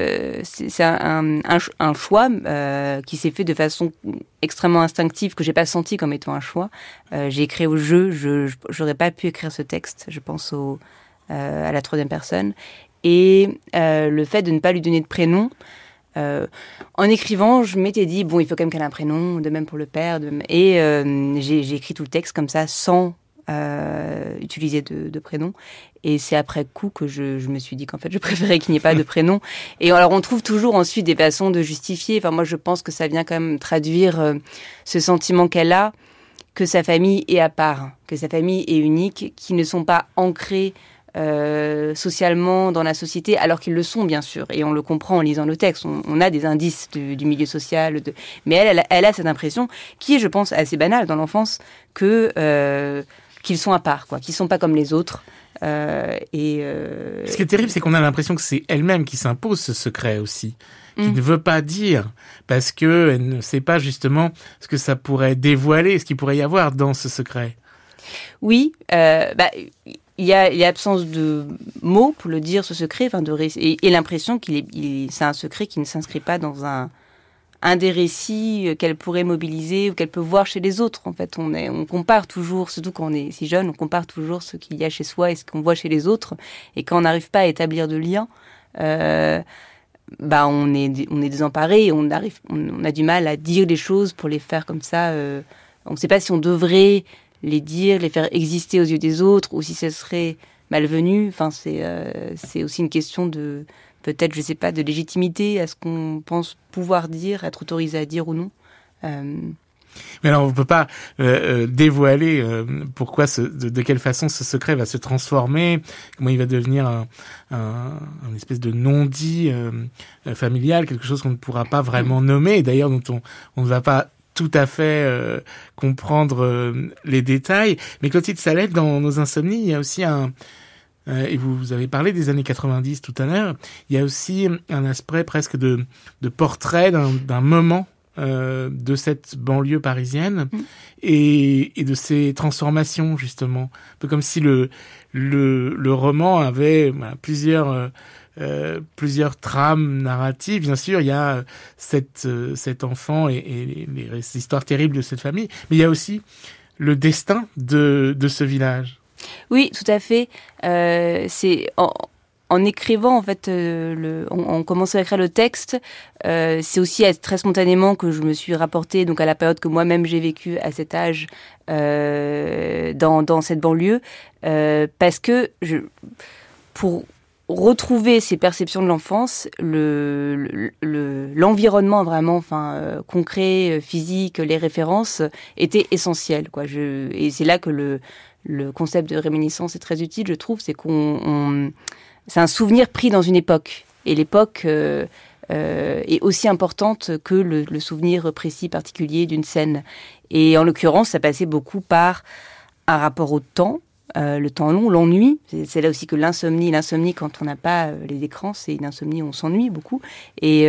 un choix qui s'est fait de façon extrêmement instinctive, que j'ai pas senti comme étant un choix. J'ai écrit au jeu, j'aurais pas pu écrire ce texte, je pense à la troisième personne, et le fait de ne pas lui donner de prénom. En écrivant, je m'étais dit, il faut quand même qu'elle ait un prénom, de même pour le père. Et j'ai écrit tout le texte comme ça, sans utiliser de prénom. Et c'est après coup que je me suis dit qu'en fait, je préférais qu'il n'y ait pas de prénom. Et alors, on trouve toujours ensuite des façons de justifier. Enfin, moi, je pense que ça vient quand même traduire ce sentiment qu'elle a, que sa famille est à part, que sa famille est unique, qui ne sont pas ancrés socialement dans la société, alors qu'ils le sont, bien sûr. Et on le comprend en lisant le texte. On a des indices du milieu social. Mais elle a cette impression, qui est, je pense, assez banale dans l'enfance, qu'ils sont à part, quoi, qu'ils ne sont pas comme les autres. Ce qui est terrible, c'est qu'on a l'impression que c'est elle-même qui s'impose ce secret aussi, qui ne veut pas dire, parce que elle ne sait pas justement ce que ça pourrait dévoiler, ce qu'il pourrait y avoir dans ce secret. Oui, il y a absence de mots pour le dire, ce secret, et l'impression c'est un secret qui ne s'inscrit pas dans un des récits qu'elle pourrait mobiliser ou qu'elle peut voir chez les autres. En fait, on compare toujours, surtout quand on est si jeune, on compare toujours ce qu'il y a chez soi et ce qu'on voit chez les autres. Et quand on n'arrive pas à établir de lien, on est désemparé, on a du mal à dire les choses pour les faire comme ça. On ne sait pas si on devrait les dire, les faire exister aux yeux des autres, ou si ce serait malvenu. Enfin, c'est aussi une question de, peut-être, je sais pas, de légitimité. Est-ce qu'on pense pouvoir dire, être autorisé à dire ou non? Mais alors, on peut pas dévoiler pourquoi, de quelle façon ce secret va se transformer, comment il va devenir un espèce de non-dit familial, quelque chose qu'on ne pourra pas vraiment nommer, d'ailleurs dont on ne va pas tout à fait comprendre les détails. Mais Clotilde Salette, dans Nos Insomnies, il y a aussi et vous avez parlé des années 90 tout à l'heure, il y a aussi un aspect presque de portrait d'un moment de cette banlieue parisienne et de ses transformations, justement. Un peu comme si le roman avait plusieurs trames narratives. Bien sûr, il y a cet enfant et les histoires terribles de cette famille, mais il y a aussi le destin de ce village. Oui, tout à fait. C'est en écrivant, en fait, en commençant à écrire le texte, c'est aussi très spontanément que je me suis rapportée donc à la période que moi-même j'ai vécue à cet âge dans cette banlieue, parce que pour retrouver ces perceptions de l'enfance, l'environnement vraiment, concret, physique, les références étaient essentiels, quoi. Et c'est là que le concept de réminiscence est très utile, je trouve, c'est c'est un souvenir pris dans une époque. Et l'époque est aussi importante que le souvenir précis, particulier d'une scène. Et en l'occurrence, ça passait beaucoup par un rapport au temps, le temps long, l'ennui. C'est là aussi que l'insomnie, quand on n'a pas les écrans, c'est une insomnie où on s'ennuie beaucoup. Et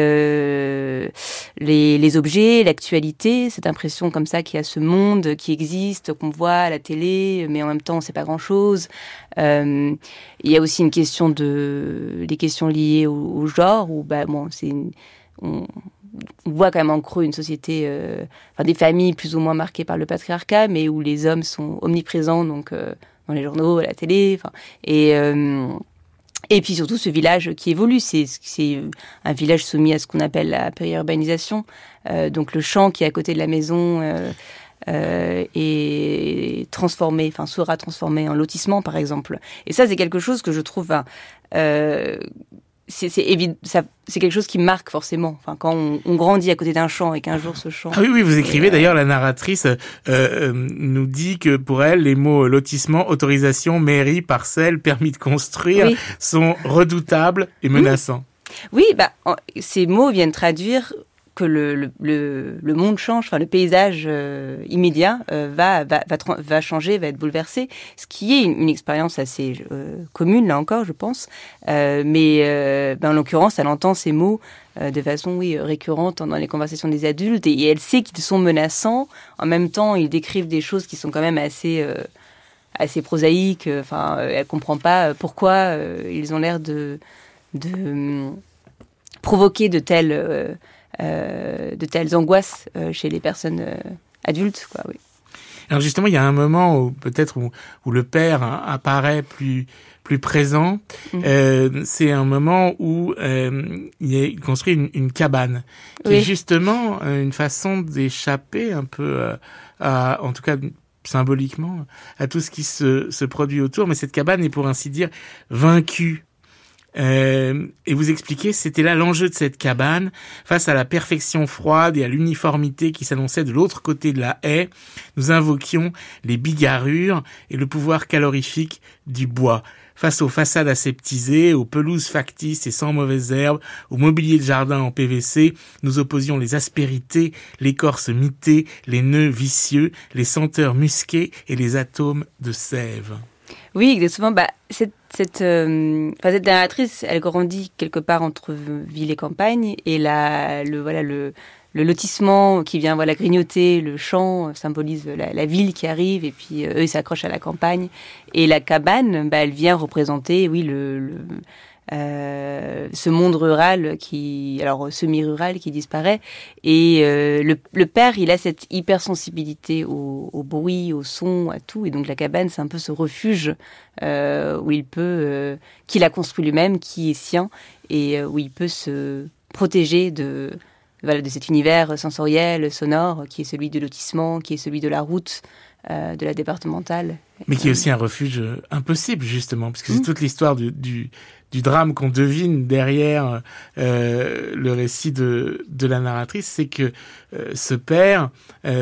les objets, l'actualité, cette impression comme ça qu'il y a ce monde qui existe, qu'on voit à la télé, mais en même temps, on ne sait pas grand-chose. Il y a aussi des questions liées au genre, où on voit quand même en creux une société, des familles plus ou moins marquées par le patriarcat, mais où les hommes sont omniprésents, donc dans les journaux, à la télé, et puis surtout ce village qui évolue, c'est un village soumis à ce qu'on appelle la périurbanisation, donc le champ qui est à côté de la maison est transformé, sera transformé en lotissement par exemple. Et ça c'est quelque chose que je trouve c'est quelque chose qui marque forcément. Quand on grandit à côté d'un champ et qu'un jour ce champ... Ah oui, vous écrivez d'ailleurs, la narratrice nous dit que pour elle, les mots lotissement, autorisation, mairie, parcelle, permis de construire sont redoutables et menaçants. Oui, ces mots viennent traduire que le monde change, le paysage immédiat va changer, va être bouleversé, ce qui est une expérience assez commune, là encore, je pense. Mais en l'occurrence, elle entend ces mots de façon récurrente dans les conversations des adultes, et elle sait qu'ils sont menaçants. En même temps, ils décrivent des choses qui sont quand même assez prosaïques. Elle comprend pas pourquoi ils ont l'air de provoquer de telles angoisses chez les personnes adultes, quoi. Oui. Alors justement, il y a un moment où le père apparaît plus présent. C'est un moment où il construit une cabane qui est justement une façon d'échapper un peu en tout cas symboliquement à tout ce qui se produit autour. Mais cette cabane est pour ainsi dire vaincue. Et vous expliquez, c'était là l'enjeu de cette cabane, face à la perfection froide et à l'uniformité qui s'annonçait de l'autre côté de la haie. Nous invoquions les bigarrures et le pouvoir calorifique du bois. Face aux façades aseptisées, aux pelouses factices et sans mauvaises herbes, au mobilier de jardin en PVC, nous opposions les aspérités, l'écorce mitée, les nœuds vicieux, les senteurs musquées et les atomes de sève. Oui, exactement. Cette narratrice, elle grandit quelque part entre ville et campagne, et le lotissement qui vient grignoter le champ symbolise la ville qui arrive, et puis eux ils s'accrochent à la campagne, et la cabane, elle vient représenter ce monde rural semi-rural qui disparaît, et le père il a cette hypersensibilité au bruit, au son, à tout, et donc la cabane c'est un peu ce refuge où il peut qu'il a construit lui-même, qui est sien, et où il peut se protéger de cet univers sensoriel, sonore, qui est celui du lotissement, qui est celui de la route, de la départementale. Mais qui est aussi un refuge impossible, justement, parce que c'est toute l'histoire du drame qu'on devine derrière le récit de la narratrice, c'est que ce père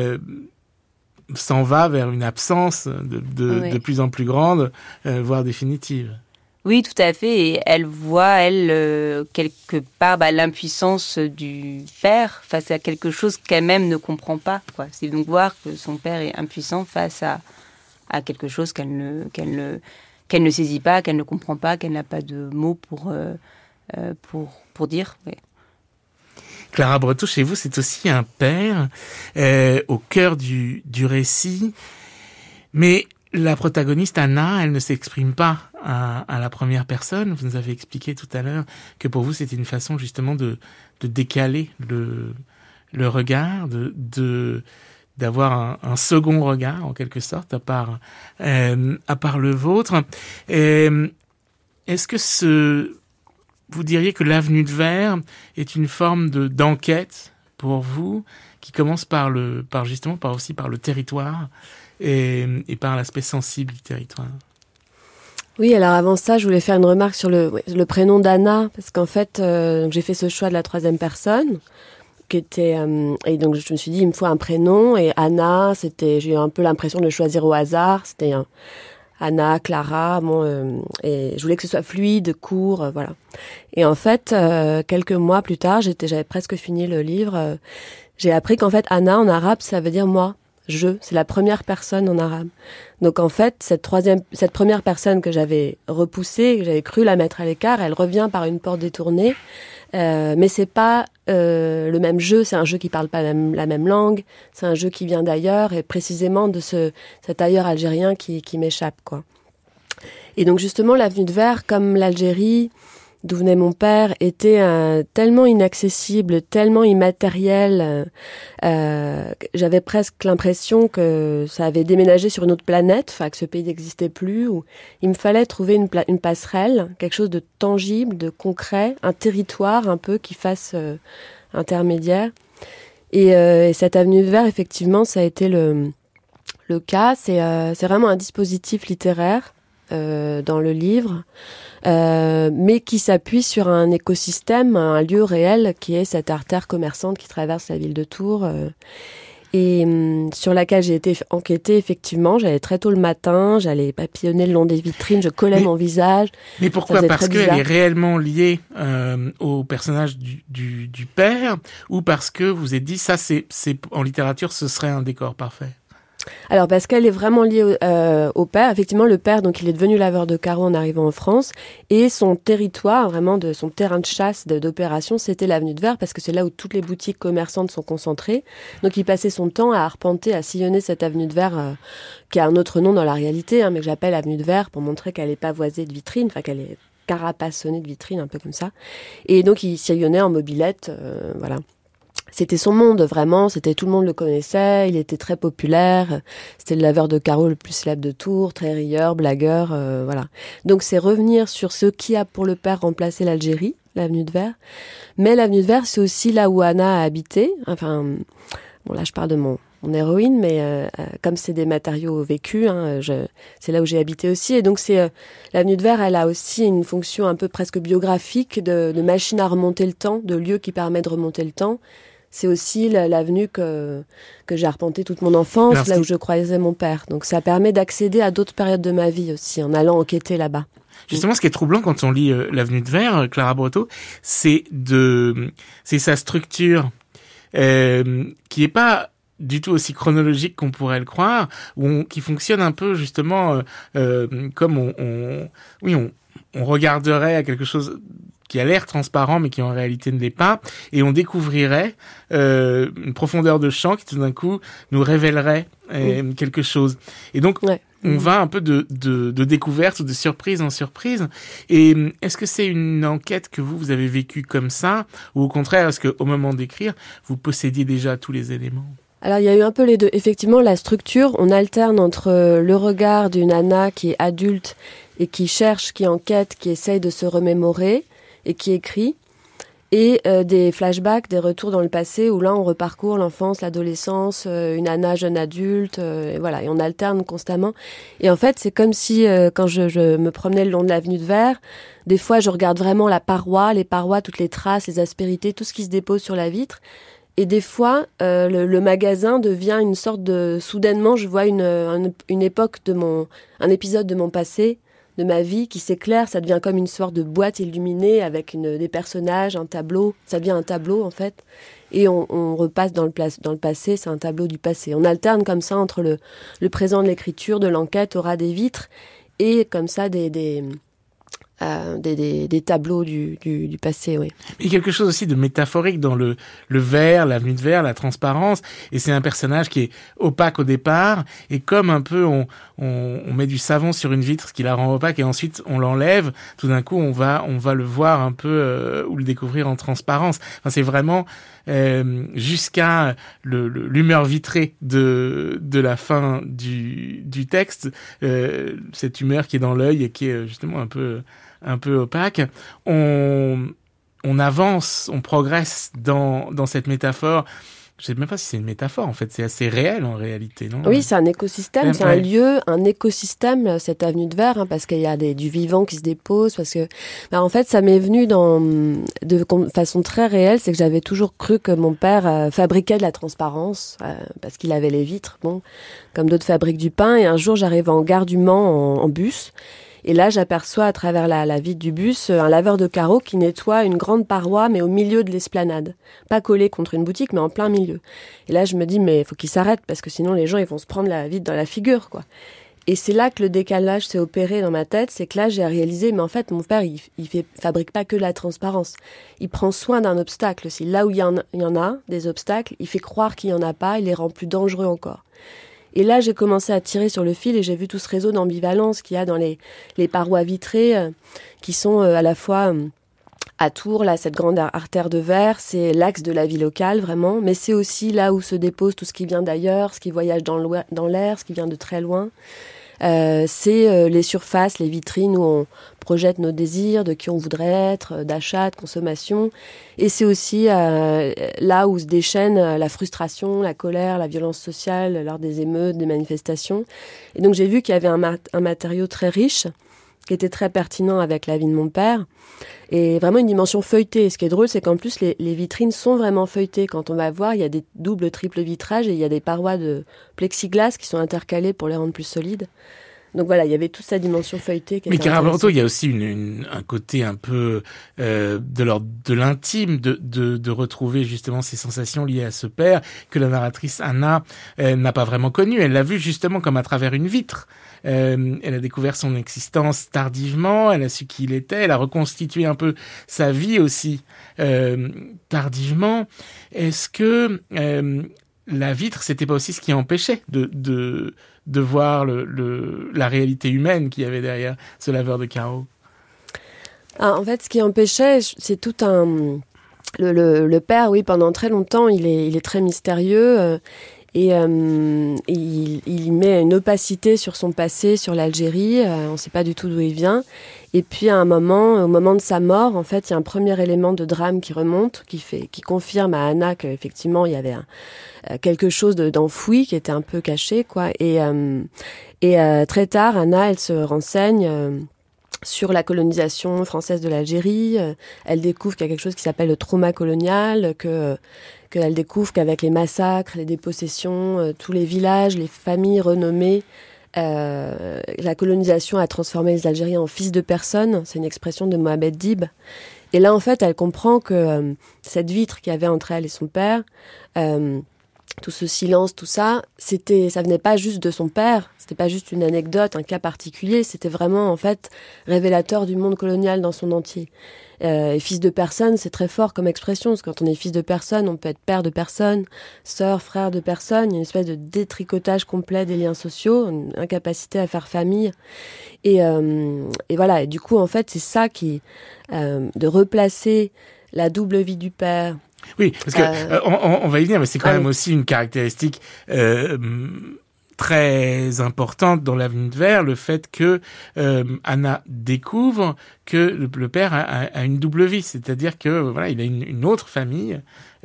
s'en va vers une absence de plus en plus grande, voire définitive. Oui, tout à fait. Et elle voit, quelque part, l'impuissance du père face à quelque chose qu'elle-même ne comprend pas, quoi. C'est donc voir que son père est impuissant face à quelque chose qu'elle ne saisit pas, qu'elle ne comprend pas, qu'elle n'a pas de mots pour dire. Oui. Clara Breteau, chez vous, c'est aussi un père au cœur du récit. Mais la protagoniste, Anna, elle ne s'exprime pas à la première personne. Vous nous avez expliqué tout à l'heure que pour vous, c'était une façon justement de décaler le regard, d'avoir un second regard, en quelque sorte, à part le vôtre. Est-ce que vous diriez que l'Avenue de Verre est une forme d'enquête pour vous, qui commence par le territoire et par l'aspect sensible du territoire? Oui, alors avant ça, je voulais faire une remarque sur le prénom d'Anna, parce qu'en fait, j'ai fait ce choix de la troisième personne, qui était et donc je me suis dit il me faut un prénom, et Anna, j'ai eu un peu l'impression de le choisir au hasard. C'était Anna, Clara, et je voulais que ce soit fluide, court, voilà. Et en fait, quelques mois plus tard, j'avais presque fini le livre. J'ai appris qu'en fait Anna en arabe, ça veut dire moi. C'est la première personne en arabe. Donc en fait, cette première personne que j'avais repoussée, que j'avais cru la mettre à l'écart, elle revient par une porte détournée. Mais c'est pas le même jeu, c'est un jeu qui parle pas la même langue, c'est un jeu qui vient d'ailleurs, et précisément de cet ailleurs algérien qui m'échappe, quoi. Et donc justement, l'Avenue de Verre, comme l'Algérie, d'où venait mon père, était tellement inaccessible, tellement immatériel, j'avais presque l'impression que ça avait déménagé sur une autre planète, enfin que ce pays n'existait plus, où il me fallait trouver une passerelle, quelque chose de tangible, de concret, un territoire un peu qui fasse intermédiaire. Et cette Avenue de Verre, effectivement, ça a été le cas. C'est vraiment un dispositif littéraire dans le livre, mais qui s'appuie sur un écosystème, un lieu réel qui est cette artère commerçante qui traverse la ville de Tours, et sur laquelle j'ai été enquêter. Effectivement, j'allais très tôt le matin, j'allais papillonner le long des vitrines, je collais mon visage. Mais pourquoi? Parce qu'elle est réellement liée au personnage du père, ou parce que vous êtes dit ça, c'est en littérature, ce serait un décor parfait? Alors parce qu'elle est vraiment liée au père. Effectivement, le père, donc il est devenu laveur de carreaux en arrivant en France, et son territoire, vraiment de son terrain de chasse, d'opération, c'était l'Avenue de Verre, parce que c'est là où toutes les boutiques commerçantes sont concentrées. Donc il passait son temps à arpenter, à sillonner cette Avenue de Verre, qui a un autre nom dans la réalité, mais que j'appelle Avenue de Verre pour montrer qu'elle est pavoisée de vitrines, enfin qu'elle est carapassonnée de vitrines, un peu comme ça. Et donc il sillonnait en mobilette, voilà. C'était son monde, vraiment, tout le monde le connaissait, il était très populaire, c'était le laveur de carreaux le plus célèbre de Tours, très rieur, blagueur, voilà. Donc c'est revenir sur ce qui a pour le père remplacé l'Algérie, l'Avenue de Verre. Mais l'Avenue de Verre, c'est aussi là où Anna a habité, enfin, bon là je parle de mon mon héroïne, mais comme c'est des matériaux vécus, c'est là où j'ai habité aussi. Et donc l'avenue de Verre, elle a aussi une fonction un peu presque biographique de machine à remonter le temps, de lieu qui permet de remonter le temps. C'est aussi l'avenue que j'ai arpentée toute mon enfance, là où je croisais mon père. Donc ça permet d'accéder à d'autres périodes de ma vie aussi, en allant enquêter là-bas. Justement, ce qui est troublant quand on lit l'avenue de Verre, Clara Breteau, c'est sa structure qui est pas du tout aussi chronologique qu'on pourrait le croire, qui fonctionne un peu justement comme on regarderait à quelque chose qui a l'air transparent mais qui en réalité ne l'est pas, et on découvrirait une profondeur de champ qui tout d'un coup nous révélerait quelque chose. Et donc on va un peu de découverte ou de surprise en surprise. Et est-ce que c'est une enquête que vous avez vécue comme ça, ou au contraire, est-ce qu'au moment d'écrire, vous possédiez déjà tous les éléments ? Alors il y a eu un peu les deux. Effectivement, la structure, on alterne entre le regard d'une Anna qui est adulte et qui cherche, qui enquête, qui essaye de se remémorer et qui écrit, et des flashbacks, des retours dans le passé où là on reparcourt l'enfance, l'adolescence, une Anna jeune adulte, et voilà, et on alterne constamment. Et en fait, c'est comme si quand je me promenais le long de l'avenue de Verre, des fois je regarde vraiment les parois, toutes les traces, les aspérités, tout ce qui se dépose sur la vitre. Et des fois, le magasin devient une sorte de... Soudainement, je vois une époque un épisode de mon passé, de ma vie qui s'éclaire. Ça devient comme une sorte de boîte illuminée avec des personnages, un tableau. Ça devient un tableau, en fait. Et on repasse dans le passé, c'est un tableau du passé. On alterne comme ça entre le présent de l'écriture, de l'enquête, au ras des vitres, et comme ça des tableaux du passé, oui. Il y a quelque chose aussi de métaphorique dans le verre, l'avenue de Verre, la transparence, et c'est un personnage qui est opaque au départ, et comme un peu on met du savon sur une vitre, ce qui la rend opaque, et ensuite on l'enlève, tout d'un coup on va le voir un peu ou le découvrir en transparence. Enfin, c'est vraiment jusqu'à l'humeur vitrée de la fin du texte, cette humeur qui est dans l'œil et qui est justement un peu opaque. On avance, on progresse dans cette métaphore. Je sais même pas si c'est une métaphore, en fait, c'est assez réel en réalité, non ? Oui, c'est un écosystème, c'est un lieu, un écosystème, cette avenue de Verre, parce qu'il y a du vivant qui se dépose, parce que, en fait, ça m'est venu de façon très réelle, c'est que j'avais toujours cru que mon père fabriquait de la transparence, parce qu'il avait les vitres, comme d'autres fabriquent du pain, et un jour, j'arrive en gare du Mans en bus, et là, j'aperçois à travers la vitre du bus un laveur de carreaux qui nettoie une grande paroi, mais au milieu de l'esplanade. Pas collé contre une boutique, mais en plein milieu. Et là, je me dis, mais il faut qu'il s'arrête, parce que sinon les gens ils vont se prendre la vitre dans la figure, quoi. Et c'est là que le décalage s'est opéré dans ma tête, c'est que là, j'ai réalisé, mais en fait, mon père, il fabrique pas que de la transparence. Il prend soin d'un obstacle aussi. Là où il y en a des obstacles, il fait croire qu'il y en a pas, il les rend plus dangereux encore. Et là, j'ai commencé à tirer sur le fil et j'ai vu tout ce réseau d'ambivalence qu'il y a dans les parois vitrées qui sont à la fois à Tours, là, cette grande artère de verre, c'est l'axe de la vie locale, vraiment, mais c'est aussi là où se dépose tout ce qui vient d'ailleurs, ce qui voyage dans l'air, ce qui vient de très loin. C'est les surfaces, les vitrines où on projette nos désirs, de qui on voudrait être, d'achat, de consommation. Et c'est aussi là où se déchaîne la frustration, la colère, la violence sociale lors des émeutes, des manifestations. Et donc j'ai vu qu'il y avait un matériau très riche qui était très pertinent avec la vie de mon père, et vraiment une dimension feuilletée. Et ce qui est drôle, c'est qu'en plus, les vitrines sont vraiment feuilletées. Quand on va voir, il y a des doubles, triples vitrages, et il y a des parois de plexiglas qui sont intercalées pour les rendre plus solides. Donc voilà, il y avait toute cette dimension feuilletée. Mais Clara Breteau, il y a aussi un côté un peu de l'ordre de l'intime, de retrouver justement ces sensations liées à ce père que la narratrice Anna n'a pas vraiment connu. Elle l'a vu justement comme à travers une vitre. Elle a découvert son existence tardivement, elle a su qui il était, elle a reconstitué un peu sa vie aussi tardivement. Est-ce que la vitre, c'était pas aussi ce qui empêchait de voir la réalité humaine qu'il y avait derrière ce laveur de carreaux? En fait, ce qui empêchait, c'est tout un... Le père, oui, pendant très longtemps, il est très mystérieux. Et il met une opacité sur son passé, sur l'Algérie. On ne sait pas du tout d'où il vient. Et puis au moment de sa mort, en fait, il y a un premier élément de drame qui remonte, qui confirme à Anna qu'effectivement il y avait quelque chose d'enfoui qui était un peu caché, quoi. Et très tard, Anna, elle se renseigne sur la colonisation française de l'Algérie. Elle découvre qu'il y a quelque chose qui s'appelle le trauma colonial, qu'elle découvre qu'avec les massacres, les dépossessions, tous les villages, les familles renommées, la colonisation a transformé les Algériens en fils de personne. C'est une expression de Mohamed Dib. Et là, en fait, elle comprend que cette vitre qu'il y avait entre elle et son père, tout ce silence, tout ça, ça venait pas juste de son père, c'était pas juste une anecdote, un cas particulier, c'était vraiment, en fait, révélateur du monde colonial dans son entier. Et fils de personne, c'est très fort comme expression, parce que quand on est fils de personne, on peut être père de personne, sœur, frère de personne, il y a une espèce de détricotage complet des liens sociaux, une incapacité à faire famille. Et voilà, et du coup, en fait, c'est ça de replacer la double vie du père. Oui, parce que on va y venir, mais c'est quand même aussi une caractéristique très importante dans l'Avenue de Verre, le fait que Anna découvre que le père a une double vie, c'est-à-dire que voilà, il a une autre famille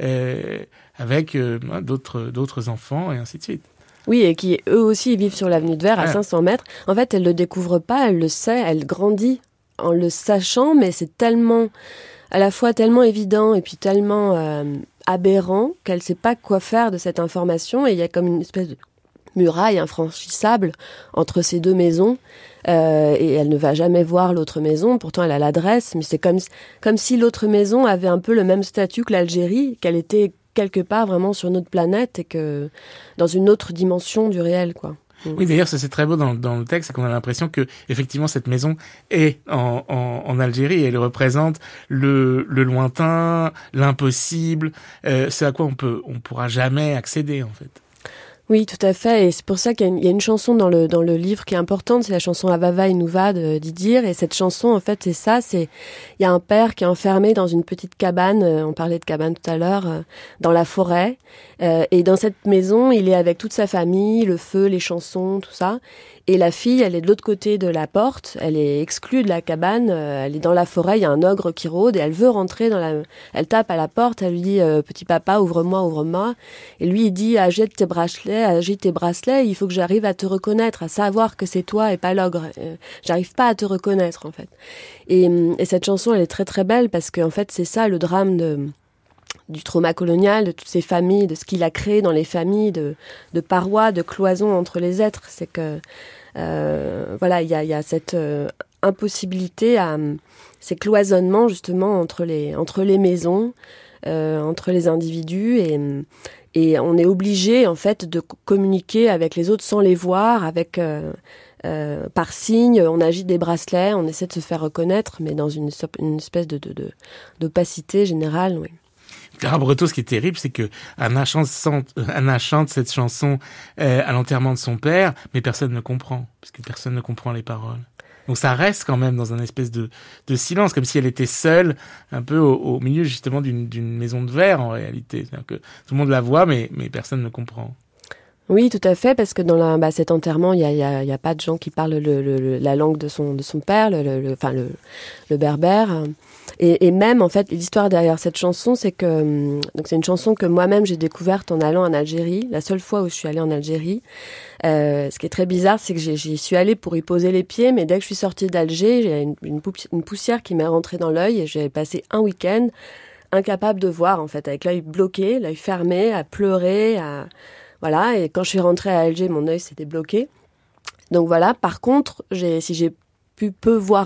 avec d'autres enfants et ainsi de suite. Oui, et qui eux aussi vivent sur l'Avenue de Verre à 500 mètres. En fait, elle le découvre pas, elle le sait, elle grandit en le sachant, mais c'est tellement, à la fois tellement évident et puis tellement aberrant qu'elle sait pas quoi faire de cette information, et il y a comme une espèce de muraille infranchissable entre ces deux maisons, et elle ne va jamais voir l'autre maison, pourtant elle a l'adresse, mais c'est comme si l'autre maison avait un peu le même statut que l'Algérie, qu'elle était quelque part vraiment sur notre planète et que dans une autre dimension du réel, quoi. Oui, d'ailleurs, ça c'est très beau dans le texte, c'est qu'on a l'impression que effectivement cette maison est en Algérie et elle représente le lointain, l'impossible, ce à quoi on pourra jamais accéder en fait. Oui, tout à fait, et c'est pour ça qu'il y a une chanson dans le livre qui est importante, c'est la chanson Avava Inouva de Didir, et cette chanson, en fait, il y a un père qui est enfermé dans une petite cabane, on parlait de cabane tout à l'heure, dans la forêt, et dans cette maison, il est avec toute sa famille, le feu, les chansons, tout ça, et la fille, elle est de l'autre côté de la porte, elle est exclue de la cabane, elle est dans la forêt, il y a un ogre qui rôde, et elle veut rentrer elle tape à la porte, elle lui dit « Petit papa, ouvre-moi », et lui, il dit « Agite tes bracelets, il faut que j'arrive à te reconnaître, à savoir que c'est toi et pas l'ogre. J'arrive pas à te reconnaître, en fait. » Et cette chanson, elle est très très belle parce qu'en fait, c'est ça le drame du trauma colonial, de toutes ces familles, de ce qu'il a créé dans les familles, de parois, de cloisons entre les êtres. C'est que, voilà, il y a cette impossibilité ces cloisonnements, justement, entre les maisons, entre les individus, et on est obligé, en fait, de communiquer avec les autres sans les voir, par signe, on agite des bracelets, on essaie de se faire reconnaître, mais dans une espèce d'opacité générale, oui. Clara Breteau, ce qui est terrible, c'est que Anna chante cette chanson à l'enterrement de son père, mais personne ne comprend, parce que personne ne comprend les paroles. Donc ça reste quand même dans un espèce de silence, comme si elle était seule, un peu au milieu justement d'une maison de verre en réalité. C'est-à-dire que tout le monde la voit, mais personne ne comprend. Oui, tout à fait, parce que dans cet enterrement, il y a pas de gens qui parlent la langue de son père, le berbère. Et même, en fait, l'histoire derrière cette chanson, c'est que donc c'est une chanson que moi-même j'ai découverte en allant en Algérie, la seule fois où je suis allée en Algérie. Ce qui est très bizarre, c'est que j'y suis allée pour y poser les pieds, mais dès que je suis sortie d'Alger, j'ai une poussière qui m'est rentrée dans l'œil, et j'ai passé un week-end incapable de voir, en fait, avec l'œil bloqué, l'œil fermé, à pleurer, voilà. Et quand je suis rentrée à Alger, mon œil s'était bloqué. Donc voilà. Par contre, si j'ai pu voir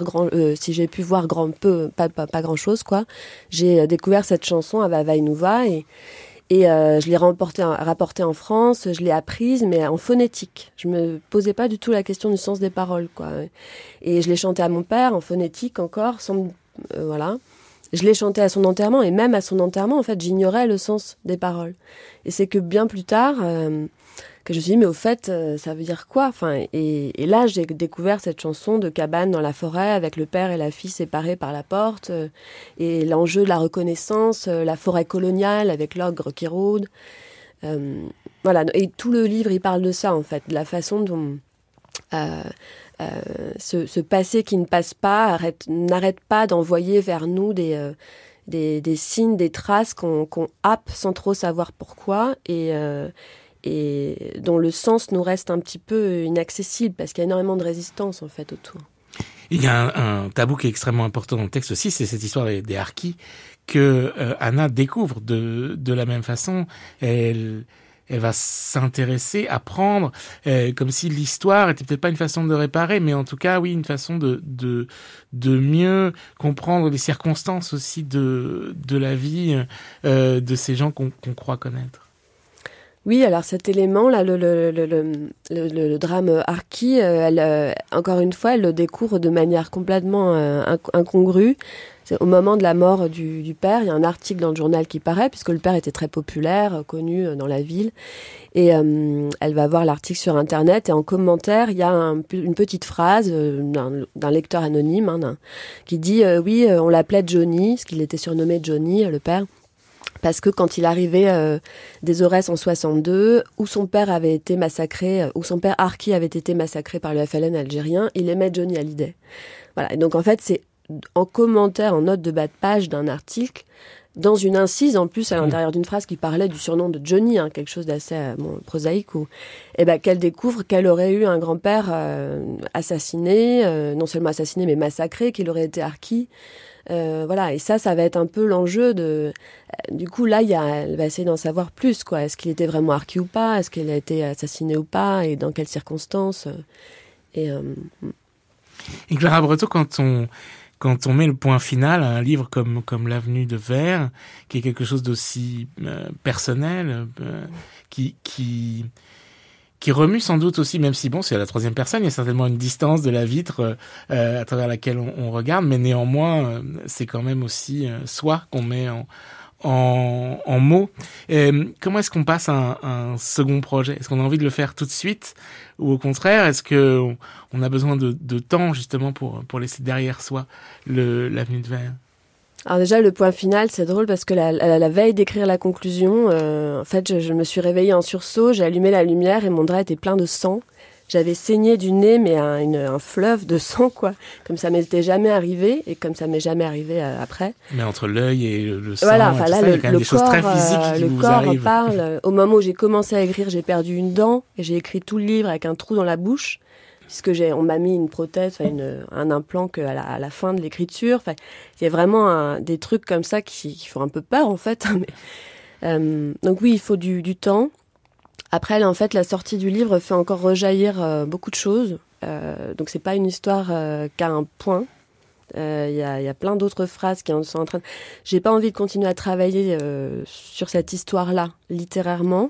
pas grand chose, quoi. J'ai découvert cette chanson Avava Inouva, et je l'ai rapportée en France, je l'ai apprise, mais en phonétique. Je me posais pas du tout la question du sens des paroles, quoi. Et je l'ai chantée à mon père en phonétique encore, voilà. Je l'ai chantée à son enterrement, et même à son enterrement, en fait, j'ignorais le sens des paroles. Et c'est que bien plus tard, que je me suis dit, mais au fait, ça veut dire quoi ? Enfin, et là, j'ai découvert cette chanson de cabane dans la forêt, avec le père et la fille séparés par la porte, et l'enjeu de la reconnaissance, la forêt coloniale avec l'ogre qui rôde. Voilà, et tout le livre, il parle de ça, en fait, de la façon dont ce passé qui ne passe pas n'arrête pas d'envoyer vers nous des signes, des traces qu'on happe sans trop savoir pourquoi, et dont le sens nous reste un petit peu inaccessible, parce qu'il y a énormément de résistance, en fait, autour. Il y a un tabou qui est extrêmement important dans le texte aussi, c'est cette histoire des harkis que Anna découvre de la même façon. Elle va s'intéresser, apprendre, comme si l'histoire était peut-être pas une façon de réparer, mais en tout cas, oui, une façon de mieux comprendre les circonstances aussi de la vie de ces gens qu'on croit connaître. Oui, alors cet élément-là, le drame harki, encore une fois, elle le découvre de manière complètement incongrue. C'est au moment de la mort du père, il y a un article dans le journal qui paraît, puisque le père était très populaire, connu dans la ville. Et elle va voir l'article sur Internet, et en commentaire, il y a une petite phrase d'un lecteur anonyme qui dit oui, on l'appelait Johnny, parce qu'il était surnommé Johnny, le père. Parce que quand il arrivait des Aurès en 62, où son père avait été massacré, où son père harki avait été massacré par le FLN algérien, il aimait Johnny Hallyday. Voilà. Et donc en fait, c'est en commentaire, en note de bas de page d'un article, dans une incise en plus à l'intérieur d'une phrase qui parlait du surnom de Johnny, quelque chose d'assez prosaïque, qu'elle découvre qu'elle aurait eu un grand-père assassiné, non seulement assassiné mais massacré, qu'il aurait été harki. Voilà, et ça va être un peu l'enjeu de... Du coup, là, elle va essayer d'en savoir plus, quoi. Est-ce qu'il était vraiment harki ou pas? Est-ce qu'il a été assassiné ou pas? Et dans quelles circonstances? Et Clara Breteau, quand on met le point final à un livre comme L'Avenue de Verre, qui est quelque chose d'aussi personnel, qui remue sans doute aussi, même si bon, c'est à la troisième personne, il y a certainement une distance de la vitre à travers laquelle on regarde, mais néanmoins, c'est quand même aussi soi qu'on met en mots. Comment est-ce qu'on passe à un second projet? Est-ce qu'on a envie de le faire tout de suite, ou au contraire, est-ce que on a besoin de temps justement pour laisser derrière soi l'Avenue de Verre? Alors déjà, le point final, c'est drôle parce que la veille d'écrire la conclusion, en fait, je me suis réveillée en sursaut, j'ai allumé la lumière et mon drap était plein de sang. J'avais saigné du nez, mais un fleuve de sang, quoi. Comme ça m'était jamais arrivé, et comme ça m'est jamais arrivé après. Mais entre l'œil et le sang, voilà, enfin là, il y a quand même des choses très physiques qui vous arrivent. Le corps parle. Au moment où j'ai commencé à écrire, j'ai perdu une dent, et j'ai écrit tout le livre avec un trou dans la bouche, puisque on m'a mis une prothèse, un implant à la fin de l'écriture. Enfin, il y a vraiment des trucs comme ça qui font un peu peur, en fait. Donc oui, il faut du temps. Après, là, en fait, la sortie du livre fait encore rejaillir beaucoup de choses. Donc c'est pas une histoire qu'à un point. Il y a plein d'autres phrases qui sont en train de... J'ai pas envie de continuer à travailler sur cette histoire-là, littérairement.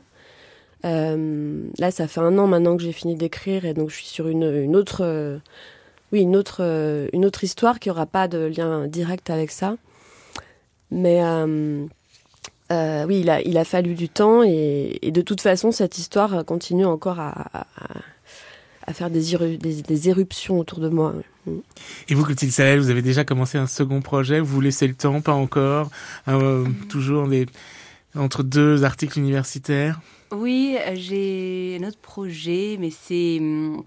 Là, ça fait 1 an maintenant que j'ai fini d'écrire, et donc je suis sur une autre histoire qui aura pas de lien direct avec ça. Mais oui, il a fallu du temps, et de toute façon, cette histoire continue encore à faire des éruptions autour de moi. Et vous, Clotilde Salel, vous avez déjà commencé un second projet? Vous laissez le temps, pas encore? Toujours entre 2 articles universitaires? Oui, j'ai un autre projet, mais c'est...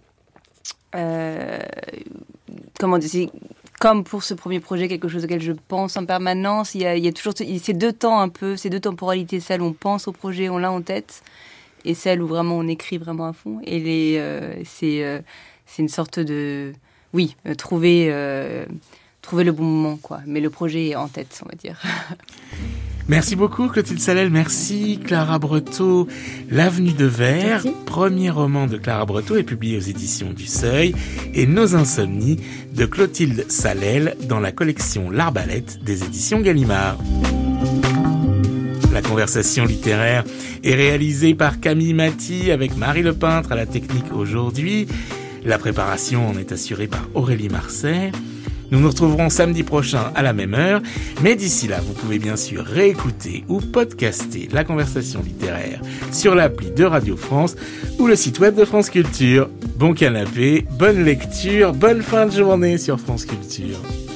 comment dire, c'est comme pour ce premier projet, quelque chose auquel je pense en permanence. Il y a toujours ces 2 temps un peu, ces 2 temporalités, celle où on pense au projet, on l'a en tête, et celle où vraiment on écrit vraiment à fond. Et c'est une sorte de... Oui, trouver le bon moment, quoi. Mais le projet est en tête, on va dire. Merci beaucoup, Clotilde Salel. Merci, Clara Breteau. L'Avenue de Verre, premier roman de Clara Breteau, est publié aux éditions du Seuil, et Nos Insomnies de Clotilde Salel dans la collection L'Arbalète des éditions Gallimard. La conversation littéraire est réalisée par Camille Maty avec Marie Lepeintre à la technique aujourd'hui. La préparation en est assurée par Aurélie Marseille. Nous nous retrouverons samedi prochain à la même heure, mais d'ici là, vous pouvez bien sûr réécouter ou podcaster la conversation littéraire sur l'appli de Radio France ou le site web de France Culture. Bon canapé, bonne lecture, bonne fin de journée sur France Culture.